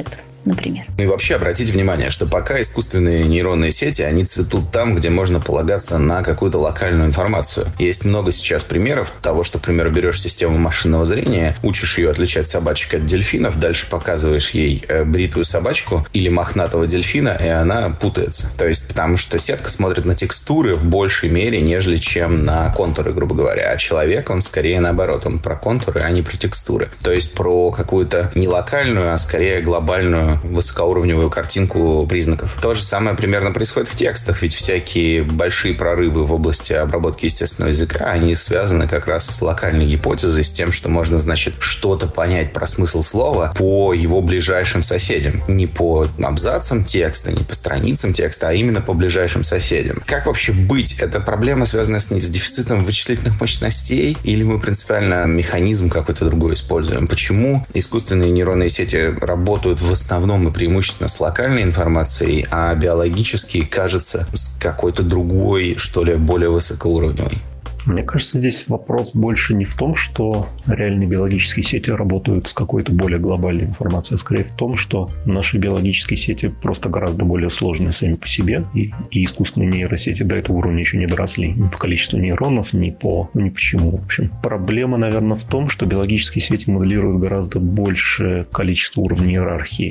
S3: например.
S1: Ну и вообще обратите внимание, что пока искусственные нейронные сети, они цветут там, где можно полагаться на какую-то локальную информацию. Есть много сейчас примеров того, что, к примеру, берешь систему машинного зрения, учишь ее отличать собачек от дельфинов, дальше показываешь ей бритую собачку или мохнатого дельфина, и она путается. То есть, потому что сетка смотрит на текстуры в большей мере, нежели чем на контуры, грубо говоря. А человек, он скорее наоборот, он про контуры, а не про текстуры. То есть, про какую-то не локальную, а скорее глобальную высокоуровневую картинку признаков. То же самое примерно происходит в текстах, ведь всякие большие прорывы в области обработки естественного языка, они связаны как раз с локальной гипотезой, с тем, что можно, значит, что-то понять про смысл слова по его ближайшим соседям. Не по абзацам текста, не по страницам текста, а именно по ближайшим соседям. Как вообще быть? Это проблема, связанная с дефицитом вычислительных мощностей, или мы принципиально механизм какой-то другой используем? Почему искусственные нейронные сети работают в основном и преимущественно с локальной информацией, а биологические, кажется, с какой-то другой, что ли, более высокоуровневой?
S2: Мне кажется, здесь вопрос больше не в том, что реальные биологические сети работают с какой-то более глобальной информацией, а скорее в том, что наши биологические сети просто гораздо более сложные сами по себе, и искусственные нейросети до этого уровня еще не доросли. Ни по количеству нейронов, ни по чему. В общем, проблема, наверное, в том, что биологические сети моделируют гораздо большее количество уровней иерархии.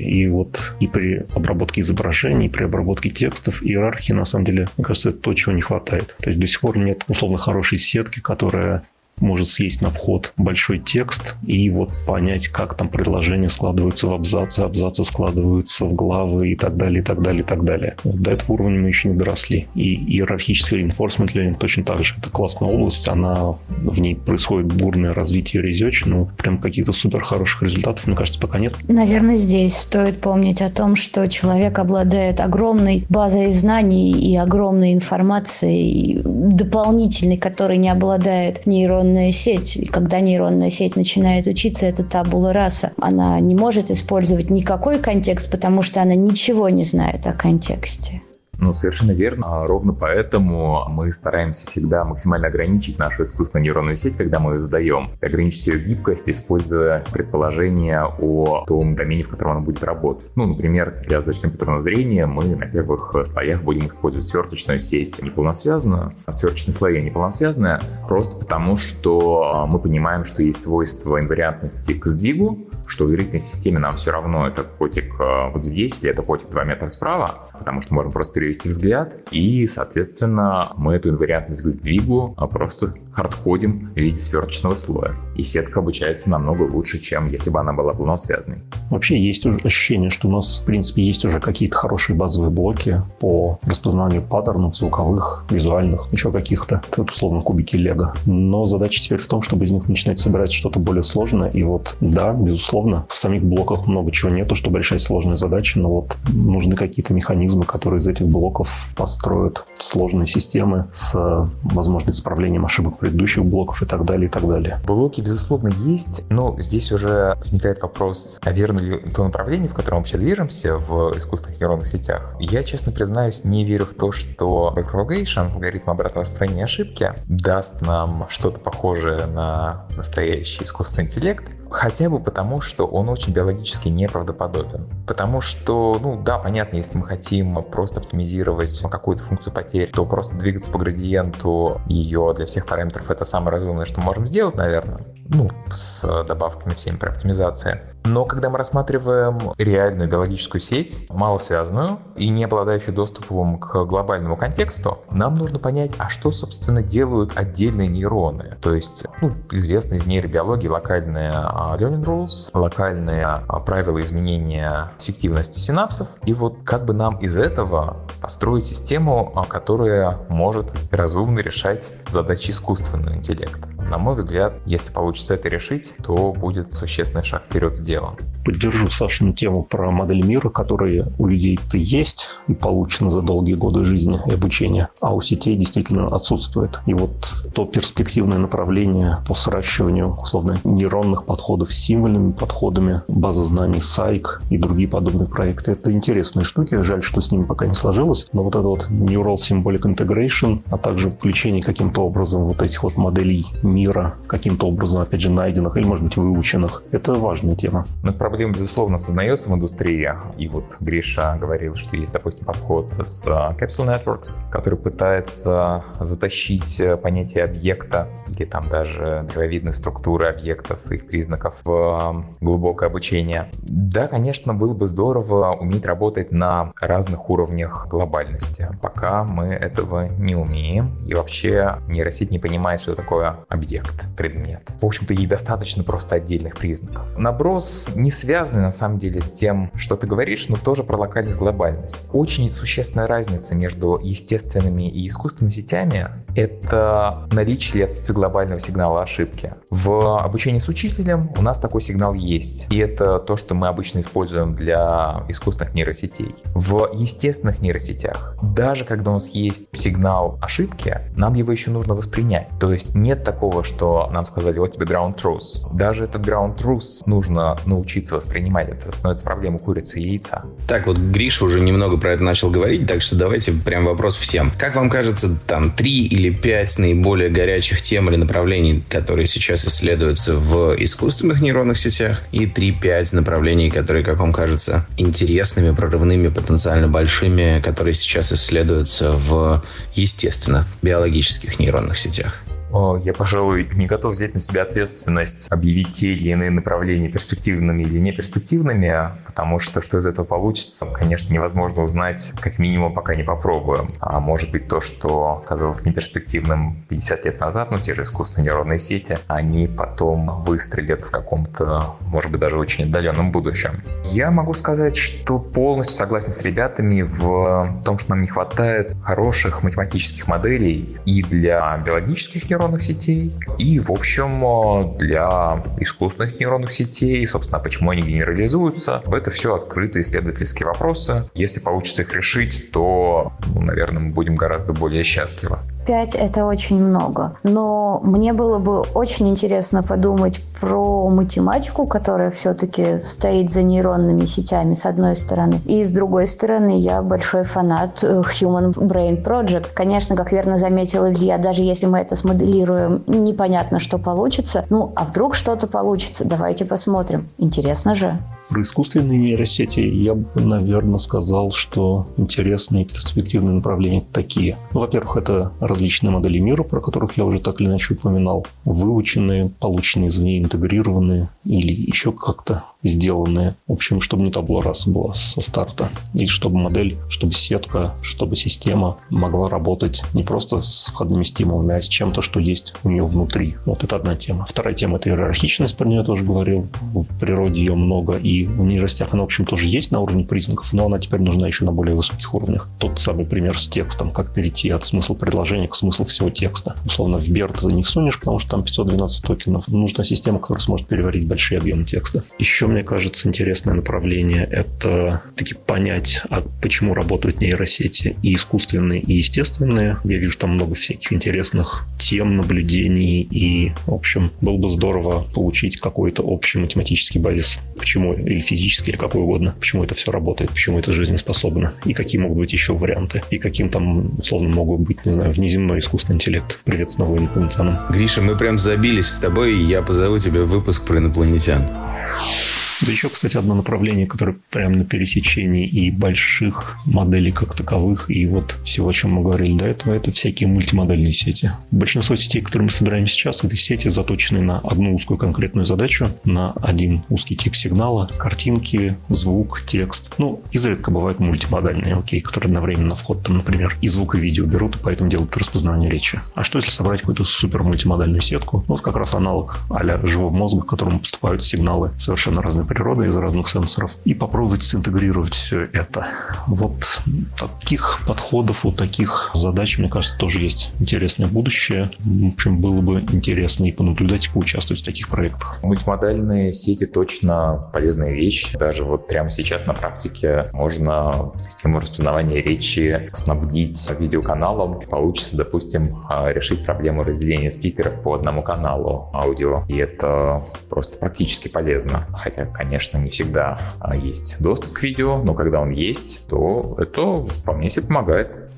S2: И при обработке изображений, при обработке текстов иерархии, на самом деле, мне кажется, это то, чего не хватает. То есть до сих пор нет условно хорошей сетки, которая может съесть на вход большой текст и понять, как там предложения складываются в абзацы, абзацы складываются в главы и так далее, и так далее, и так далее. До этого уровня мы еще не доросли. И иерархический reinforcement learning точно так же. Это классная область, в ней происходит бурное развитие research, но прям каких-то супер хороших результатов, мне кажется, пока нет.
S3: Наверное, здесь стоит помнить о том, что человек обладает огромной базой знаний и огромной информацией дополнительной, которой не обладает нейронная сеть. И когда нейронная сеть начинает учиться, это табула раса. Она не может использовать никакой контекст, потому что она ничего не знает о контексте.
S6: Ну, совершенно верно. Ровно поэтому мы стараемся всегда максимально ограничить нашу искусственную нейронную сеть, когда мы ее задаем. Ограничить ее гибкость, используя предположения о том домене, в котором она будет работать. Ну, например, для задачи компьютерного зрения мы на первых слоях будем использовать сверточную сеть неполносвязанную, а сверточные слои неполносвязанные, просто потому что мы понимаем, что есть свойство инвариантности к сдвигу, что в зрительной системе нам все равно, это котик вот здесь или это котик 2 метра справа, потому что можем просто перевести взгляд, и, соответственно, мы эту инвариантность к сдвигу просто хардкодим в виде сверточного слоя. И сетка обучается намного лучше, чем если бы она была полносвязанной.
S2: Вообще есть уже ощущение, что у нас, в принципе, есть уже какие-то хорошие базовые блоки по распознаванию паттернов, звуковых, визуальных, еще каких-то, тут условно кубики Лего. Но задача теперь в том, чтобы из них начинать собирать что-то более сложное. И да, безусловно, в самих блоках много чего нету, чтобы решать сложные задачи, но нужны какие-то механизмы, которые из этих блоков построят сложные системы с возможностью исправлением ошибок предыдущих блоков и так далее, и так далее.
S6: Блоки, безусловно, есть, но здесь уже возникает вопрос, а верно ли то направление, в котором вообще движемся в искусственных нейронных сетях. Я, честно признаюсь, не верю в то, что backpropagation, алгоритм обратного распространения ошибки, даст нам что-то похожее на настоящий искусственный интеллект, хотя бы потому, что он очень биологически неправдоподобен. Потому что, да, понятно, если мы хотим просто оптимизировать какую-то функцию потерь, то просто двигаться по градиенту ее для всех параметров — это самое разумное, что мы можем сделать, наверное. С добавками всеми при оптимизации. Но когда мы рассматриваем реальную биологическую сеть, малосвязанную и не обладающую доступом к глобальному контексту, нам нужно понять, а что, собственно, делают отдельные нейроны. То есть, известные из нейробиологии локальные learning rules, локальные правила изменения эффективности синапсов. И как бы нам из этого построить систему, которая может разумно решать задачи искусственного интеллекта. На мой взгляд, если получится это решить, то будет существенный шаг вперед сделан.
S2: Поддержу Сашину тему про модель мира, которые у людей-то есть и получены за долгие годы жизни и обучения, а у сетей действительно отсутствует. И то перспективное направление по сращиванию, условно, нейронных подходов с символьными подходами, база знаний SAIC и другие подобные проекты — это интересные штуки. Жаль, что с ними пока не сложилось, но Neural Symbolic Integration, а также включение каким-то образом этих моделей мира мира, каким-то образом, опять же, найденных или, может быть, выученных. Это важная тема.
S6: Но проблема, безусловно, осознается в индустрии. И вот Гриша говорил, что есть, допустим, подход с Capsule Networks, который пытается затащить понятие объекта или там даже древовидной структуры объектов, их признаков в глубокое обучение. Да, конечно, было бы здорово уметь работать на разных уровнях глобальности. Пока мы этого не умеем, и вообще нейросеть не понимает, что такое объект, предмет. В общем-то, ей достаточно просто отдельных признаков. Наброс не связанный, на самом деле, с тем, что ты говоришь, но тоже про локальность, глобальность. Очень существенная разница между естественными и искусственными сетями — это наличие или отсутствие глобального сигнала ошибки. В обучении с учителем у нас такой сигнал есть. И это то, что мы обычно используем для искусственных нейросетей. В естественных нейросетях, даже когда у нас есть сигнал ошибки, нам его еще нужно воспринять. То есть нет такого, что нам сказали: вот тебе ground truth. Даже этот ground truth нужно научиться воспринимать. Это становится проблемой курицы и яйца.
S1: Так вот, Гриша уже немного про это начал говорить, так что давайте прям вопрос всем. Как вам кажется, там 3 или 5 наиболее горячих тем или направлений, которые сейчас исследуются в искусственных нейронных сетях, и 3-5 направлений, которые, как вам кажется, интересными, прорывными, потенциально большими, которые сейчас исследуются в естественных биологических нейронных сетях?
S6: Я, пожалуй, не готов взять на себя ответственность объявить те или иные направления перспективными или неперспективными, потому что из этого получится, конечно, невозможно узнать, как минимум, пока не попробуем. А может быть, то, что казалось неперспективным 50 лет назад, те же искусственные нейронные сети, они потом выстрелят в каком-то, может быть, даже очень отдаленном будущем. Я могу сказать, что полностью согласен с ребятами в том, что нам не хватает хороших математических моделей и для биологических нейронных сетей, и, в общем, для искусственных нейронных сетей. Собственно, почему они генерализуются? Это все открытые исследовательские вопросы. Если получится их решить, то, наверное, мы будем гораздо более счастливы.
S3: 5 – это очень много. Но мне было бы очень интересно подумать про математику, которая все-таки стоит за нейронными сетями, с одной стороны. И с другой стороны, я большой фанат Human Brain Project. Конечно, как верно заметил Илья, даже если мы это смоделируем, непонятно, что получится. А вдруг что-то получится? Давайте посмотрим. Интересно же.
S2: Про искусственные нейросети я бы, наверное, сказал, что интересные перспективные направления такие. Во-первых, это различные модели мира, про которых я уже так или иначе упоминал. Выученные, полученные извне, интегрированные или еще как-то сделанные. В общем, чтобы не табула раса была со старта. И чтобы модель, чтобы сетка, чтобы система могла работать не просто с входными стимулами, а с чем-то, что есть у нее внутри. Вот это одна тема. Вторая тема – это иерархичность, про нее я тоже говорил. В природе ее много, и в нейросетях она, в общем, тоже есть на уровне признаков, но она теперь нужна еще на более высоких уровнях. Тот самый пример с текстом, как перейти от смысла предложения к смыслу всего текста. Условно, в BERT ты не всунешь, потому что там 512 токенов. Нужна система, которая сможет переварить большие объемы текста. Еще, мне кажется, интересное направление – это таки понять, почему работают нейросети и искусственные, и естественные. Я вижу там много всяких интересных тем, наблюдений, и, в общем, было бы здорово получить какой-то общий математический базис, почему, или физический, или какой угодно, почему это все работает, почему это жизнеспособно, и какие могут быть еще варианты, и каким там, условно, могут быть, не знаю, внеземной искусственный интеллект. Привет снова инопланетянам.
S1: Гриша, мы прям забились с тобой, и я позову тебя в выпуск про инопланетян.
S2: Да еще, кстати, одно направление, которое прямо на пересечении и больших моделей как таковых, и вот всего, о чем мы говорили до этого, это всякие мультимодельные сети. Большинство сетей, которые мы собираем сейчас, это сети, заточенные на одну узкую конкретную задачу, на один узкий тип сигнала, картинки, звук, текст. Изредка бывают мультимодальные, которые одновременно вход, там, например, и звук, и видео берут, и поэтому делают распознавание речи. А что, если собрать какую-то супер мультимодальную сетку? Как раз аналог а-ля живого мозга, к которому поступают сигналы совершенно разной природы из разных сенсоров, и попробовать синтегрировать все это. Вот таких подходов, вот таких задач, мне кажется, тоже есть интересное будущее. В общем, было бы интересно и понаблюдать, и поучаствовать в таких проектах.
S6: Мультимодальные сети точно полезная вещь. Даже вот прямо сейчас на практике можно систему распознавания речи снабдить видеоканалом. Получится, допустим, решить проблему разделения спикеров по одному каналу аудио. И это просто практически полезно. Хотя, конечно, не всегда есть доступ к видео, но когда он есть, то это вполне себе помогает.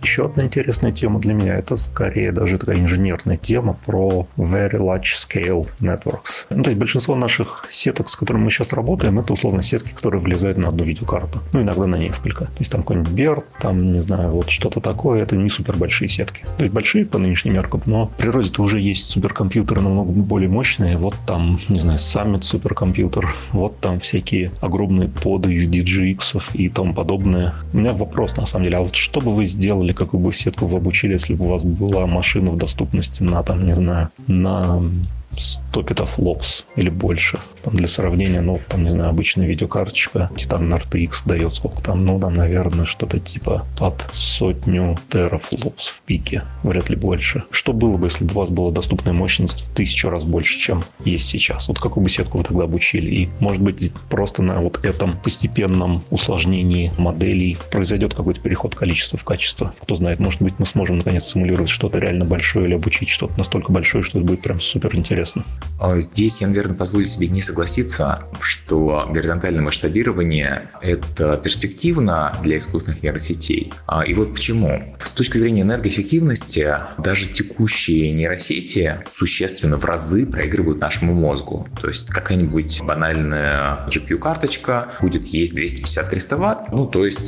S2: Еще одна интересная тема для меня – это скорее даже такая инженерная тема про Very Large Scale Networks. То есть большинство наших сеток, с которыми мы сейчас работаем, это условно сетки, которые влезают на одну видеокарту. Иногда на несколько. То есть там какой-нибудь BERT, там, не знаю, вот что-то такое. Это не супер большие сетки. То есть большие по нынешним меркам, но в природе-то уже есть суперкомпьютеры намного более мощные. Вот там, не знаю, Summit суперкомпьютер, вот там всякие огромные поды из DGX и тому подобное. У меня вопрос, на самом деле, а вот что бы вы сделали, какую бы сетку вы обучили, если бы у вас была машина в доступности на, там, не знаю, на 100 петафлопс или больше. Там для сравнения, не знаю, обычная видеокарточка Titan RTX дает сколько там, наверное, что-то типа от 100 терафлопс в пике, вряд ли больше. Что было бы, если бы у вас была доступная мощность в 1000 раз больше, чем есть сейчас? Вот какую бы сетку вы тогда обучили? И, может быть, просто на вот этом постепенном усложнении моделей произойдет какой-то переход количества в качество. Кто знает, может быть, мы сможем наконец симулировать что-то реально большое или обучить что-то настолько большое, что это будет прям супер интересно.
S6: Здесь я, наверное, позволю себе не согласиться, что горизонтальное масштабирование – это перспективно для искусственных нейросетей. И вот почему. С точки зрения энергоэффективности, даже текущие нейросети существенно в разы проигрывают нашему мозгу. То есть какая-нибудь банальная GPU-карточка будет есть 250-300 Вт, то есть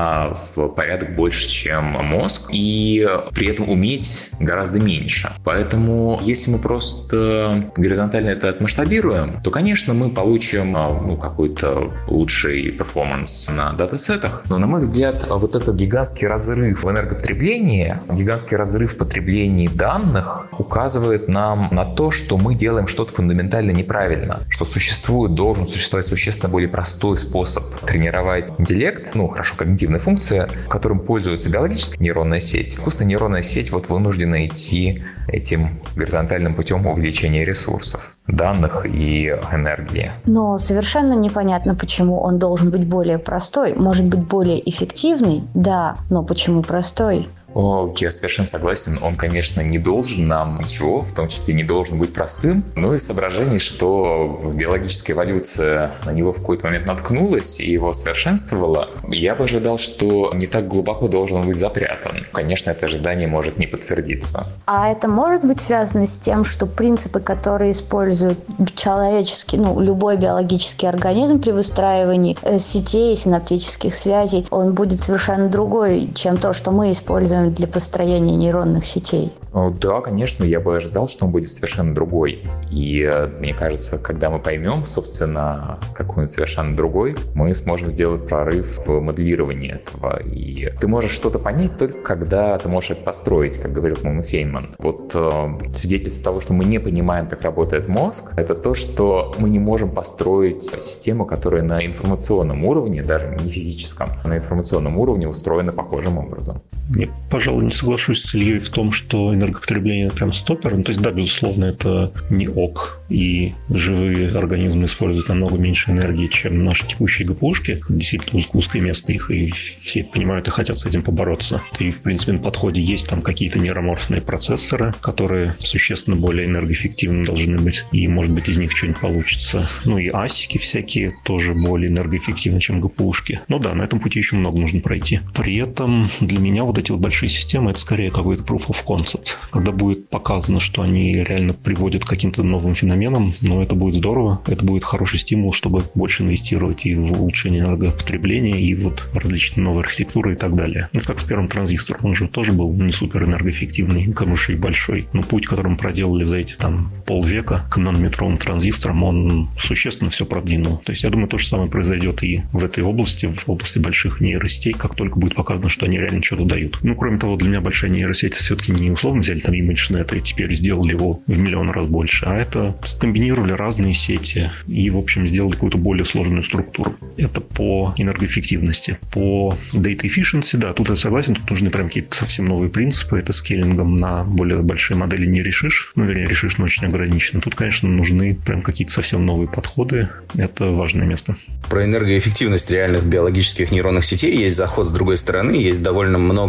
S6: в порядок больше, чем мозг, и при этом уметь гораздо меньше. Поэтому, если мы просто горизонтально это отмасштабируем, то, конечно, мы получим какой-то лучший перформанс на датасетах. Но, на мой взгляд, вот этот гигантский разрыв в энергопотреблении, гигантский разрыв в потреблении данных указывает нам на то, что мы делаем что-то фундаментально неправильно, что должен существовать существенно более простой способ тренировать интеллект, когнитивная функция, которым пользуется биологическая нейронная сеть. Искусственная нейронная сеть вынуждена идти этим горизонтальным путем увеличения ресурсов, данных и энергии.
S3: Но совершенно непонятно, почему он должен быть более простой. Может быть, более эффективный? Да, но почему простой?
S6: Я совершенно согласен. Он, конечно, не должен нам ничего, в том числе не должен быть простым. Но из соображений, что биологическая эволюция на него в какой-то момент наткнулась и его совершенствовала, я бы ожидал, что не так глубоко должен быть запрятан. Конечно, это ожидание может не подтвердиться.
S3: А это может быть связано с тем, что принципы, которые использует человеческий, любой биологический организм при выстраивании сетей, синаптических связей, он будет совершенно другой, чем то, что мы используем для построения нейронных сетей?
S6: Да, конечно, я бы ожидал, что он будет совершенно другой. И мне кажется, когда мы поймем, собственно, какой он совершенно другой, мы сможем сделать прорыв в моделировании этого. И ты можешь что-то понять только когда ты можешь это построить, как говорил по-моему Фейнман. Вот свидетельство того, что мы не понимаем, как работает мозг, это то, что мы не можем построить систему, которая на информационном уровне, даже не физическом, а на информационном уровне устроена похожим образом.
S2: Я, пожалуй, не соглашусь с Ильей в том, что энергопотребление прям стопер. То есть, да, безусловно, это не ок. И живые организмы используют намного меньше энергии, чем наши текущие ГПУшки. Действительно узкое место их, и все это понимают и хотят с этим побороться. И, в принципе, на подходе есть там какие-то нейроморфные процессоры, которые существенно более энергоэффективны должны быть. И, может быть, из них что-нибудь получится. И асики всякие тоже более энергоэффективны, чем ГПУшки. Да, на этом пути еще много нужно пройти. При этом для меня вот эти большие системы — это скорее какой-то proof of concept. Когда будет показано, что они реально приводят к каким-то новым феноменам, это будет здорово. Это будет хороший стимул, чтобы больше инвестировать и в улучшение энергопотребления, и в различные новые архитектуры и так далее. Это как с первым транзистором. Он же тоже был не супер энергоэффективный, к тому же и большой. Но путь, который мы проделали за эти полвека к нанометровым транзисторам, он существенно все продвинул. То есть я думаю, то же самое произойдет и в этой области, в области больших нейросетей, как только будет показано, что они реально что-то дают. Кроме того, для меня большая нейросеть все-таки не условно взяли там ImageNet и теперь сделали его в миллион раз больше, а это скомбинировали разные сети и, в общем, сделали какую-то более сложную структуру. Это по энергоэффективности. По data efficiency, да, тут я согласен, тут нужны прям какие-то совсем новые принципы. Это скейлингом на более большие модели не решишь. Вернее, решишь, но очень ограниченно. Тут, конечно, нужны прям какие-то совсем новые подходы. Это важное место.
S1: Про энергоэффективность реальных биологических нейронных сетей есть заход с другой стороны. Есть довольно много результатов,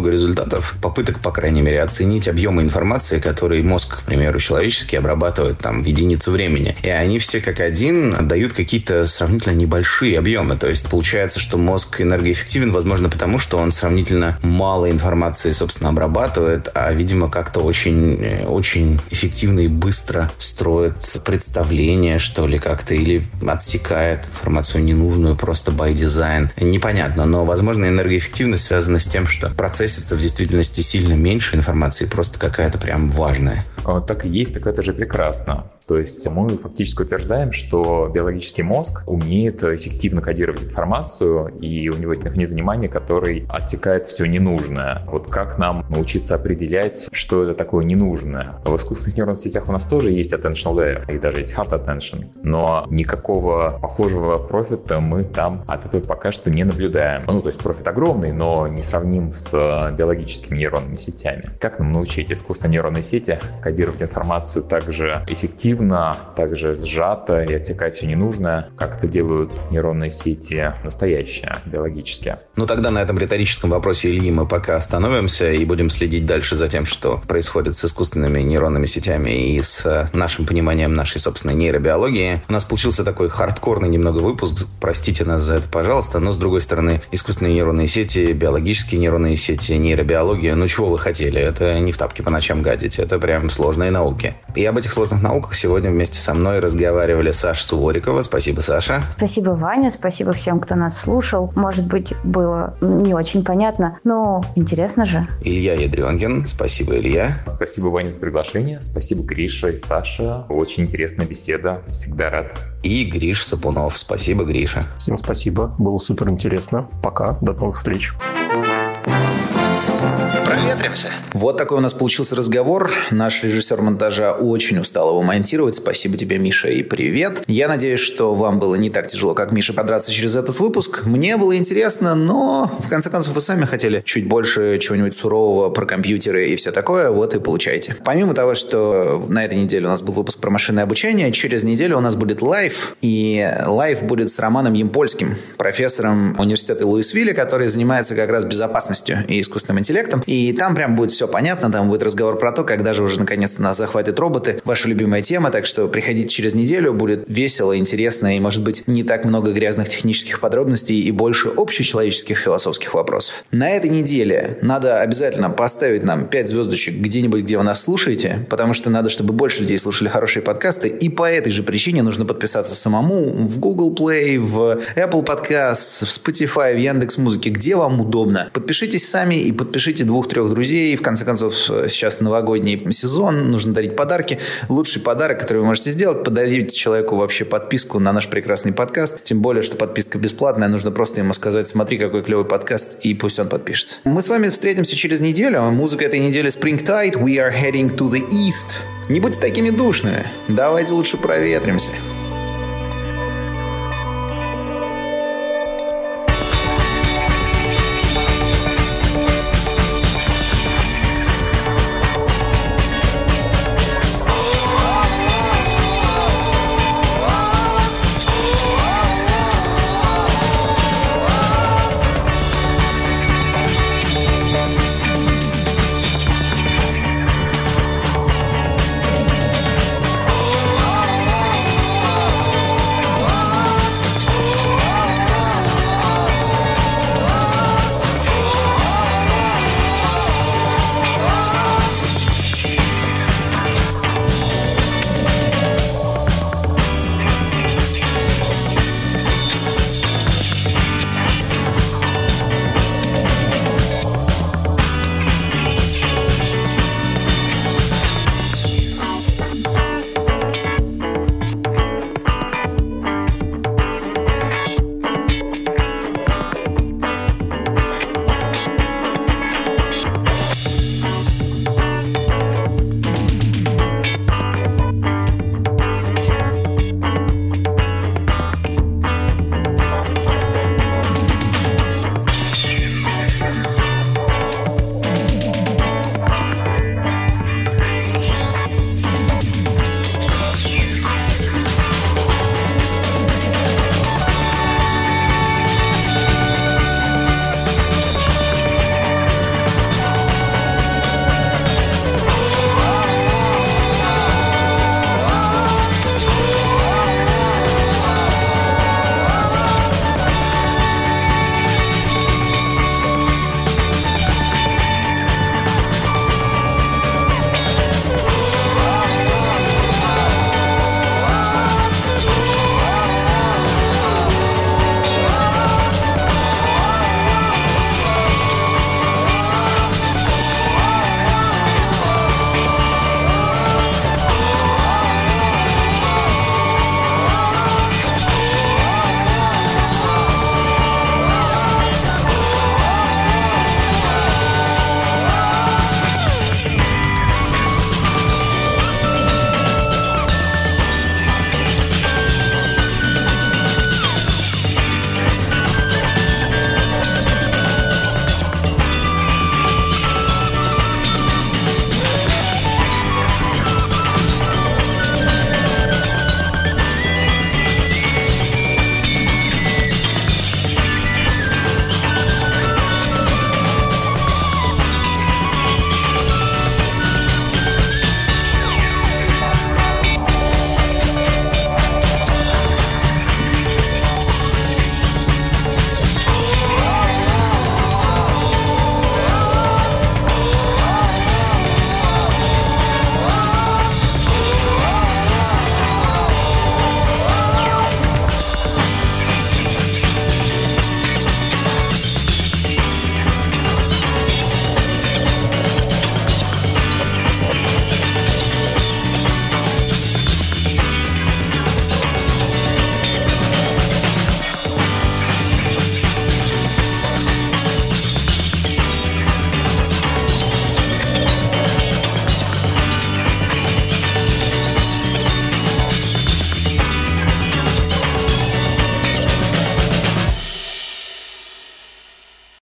S1: экспертов, попыток, по крайней мере, оценить объемы информации, которые мозг, к примеру, человеческий обрабатывает там в единицу времени. И они все как один дают какие-то сравнительно небольшие объемы. То есть получается, что мозг энергоэффективен, возможно, потому что он сравнительно мало информации, собственно, обрабатывает, а, видимо, как-то очень эффективно и быстро строит представление, что ли, как-то, или отсекает информацию ненужную просто by design. Непонятно, но, возможно, энергоэффективность связана с тем, что процессится в действительности сильно меньше информации, просто какая-то прям важная.
S6: Так и есть, так это же прекрасно. То есть мы фактически утверждаем, что биологический мозг умеет эффективно кодировать информацию, и у него есть механизм внимания, который отсекает все ненужное. Вот как нам научиться определять, что это такое ненужное? В искусственных нейронных сетях у нас тоже есть attentional layer, и даже есть hard attention, но никакого похожего профита мы там от этого пока что не наблюдаем. То есть профит огромный, но не сравним с биологическими нейронными сетями. Как нам научить искусственные нейронные сети кодировать информацию так же эффективно, так же сжато и отсекать все ненужное, как это делают нейронные сети настоящие, биологические?
S1: Тогда на этом риторическом вопросе Ильи мы пока остановимся и будем следить дальше за тем, что происходит с искусственными нейронными сетями и с нашим пониманием нашей собственной нейробиологии. У нас получился такой хардкорный немного выпуск, простите нас за это, пожалуйста, но с другой стороны, искусственные нейронные сети, биологические нейронные сети, нейробиология, чего вы хотели? Это не в тапки по ночам гадить, это прям сложные науки. И об этих сложных науках сегодня вместе со мной разговаривали Саша Суворикова. Спасибо, Саша.
S3: Спасибо, Ваня. Спасибо всем, кто нас слушал. Может быть, было не очень понятно, но интересно же.
S1: Илья Ядрёнкин. Спасибо, Илья.
S6: Спасибо, Ваня, за приглашение. Спасибо, Гриша и Саша. Очень интересная беседа. Всегда рад.
S1: И Гриш Сапунов. Спасибо, Гриша.
S2: Всем спасибо. Было супер интересно. Пока. До новых встреч.
S4: Проветримся. Вот такой у нас получился разговор. Наш режиссер монтажа очень устал его монтировать. Спасибо тебе, Миша, и привет. Я надеюсь, что вам было не так тяжело, как Мише, подраться через этот выпуск. Мне было интересно, но в конце концов вы сами хотели чуть больше чего-нибудь сурового про компьютеры и все такое. Вот и получайте. Помимо того, что на этой неделе у нас был выпуск про машинное обучение, через неделю у нас будет лайв. И лайв будет с Романом Ямпольским, профессором университета Луисвилля, который занимается как раз безопасностью и искусственным интеллектом. И там прям будет все понятно, там будет разговор про то, когда же уже наконец-то нас захватят роботы. Ваша любимая тема, так что приходите через неделю, будет весело, интересно и, может быть, не так много грязных технических подробностей и больше общечеловеческих философских вопросов. На этой неделе надо обязательно поставить нам 5 звездочек где-нибудь, где вы нас слушаете, потому что надо, чтобы больше людей слушали хорошие подкасты, и по этой же причине нужно подписаться самому в Google Play, в Apple Podcasts, в Spotify, в Яндекс.Музыке, где вам удобно. Подпишитесь сами и подпишите 2-3 друзей. В конце концов, сейчас новогодний сезон, нужно дарить подарки. Лучший подарок, который вы можете сделать, подарить человеку вообще подписку на наш прекрасный подкаст. Тем более, что подписка бесплатная. Нужно просто ему сказать: смотри, какой клевый подкаст, и пусть он подпишется. Мы с вами встретимся через неделю. Музыка этой недели Springtide. We are heading to the east. Не будьте такими душными. Давайте лучше проветримся.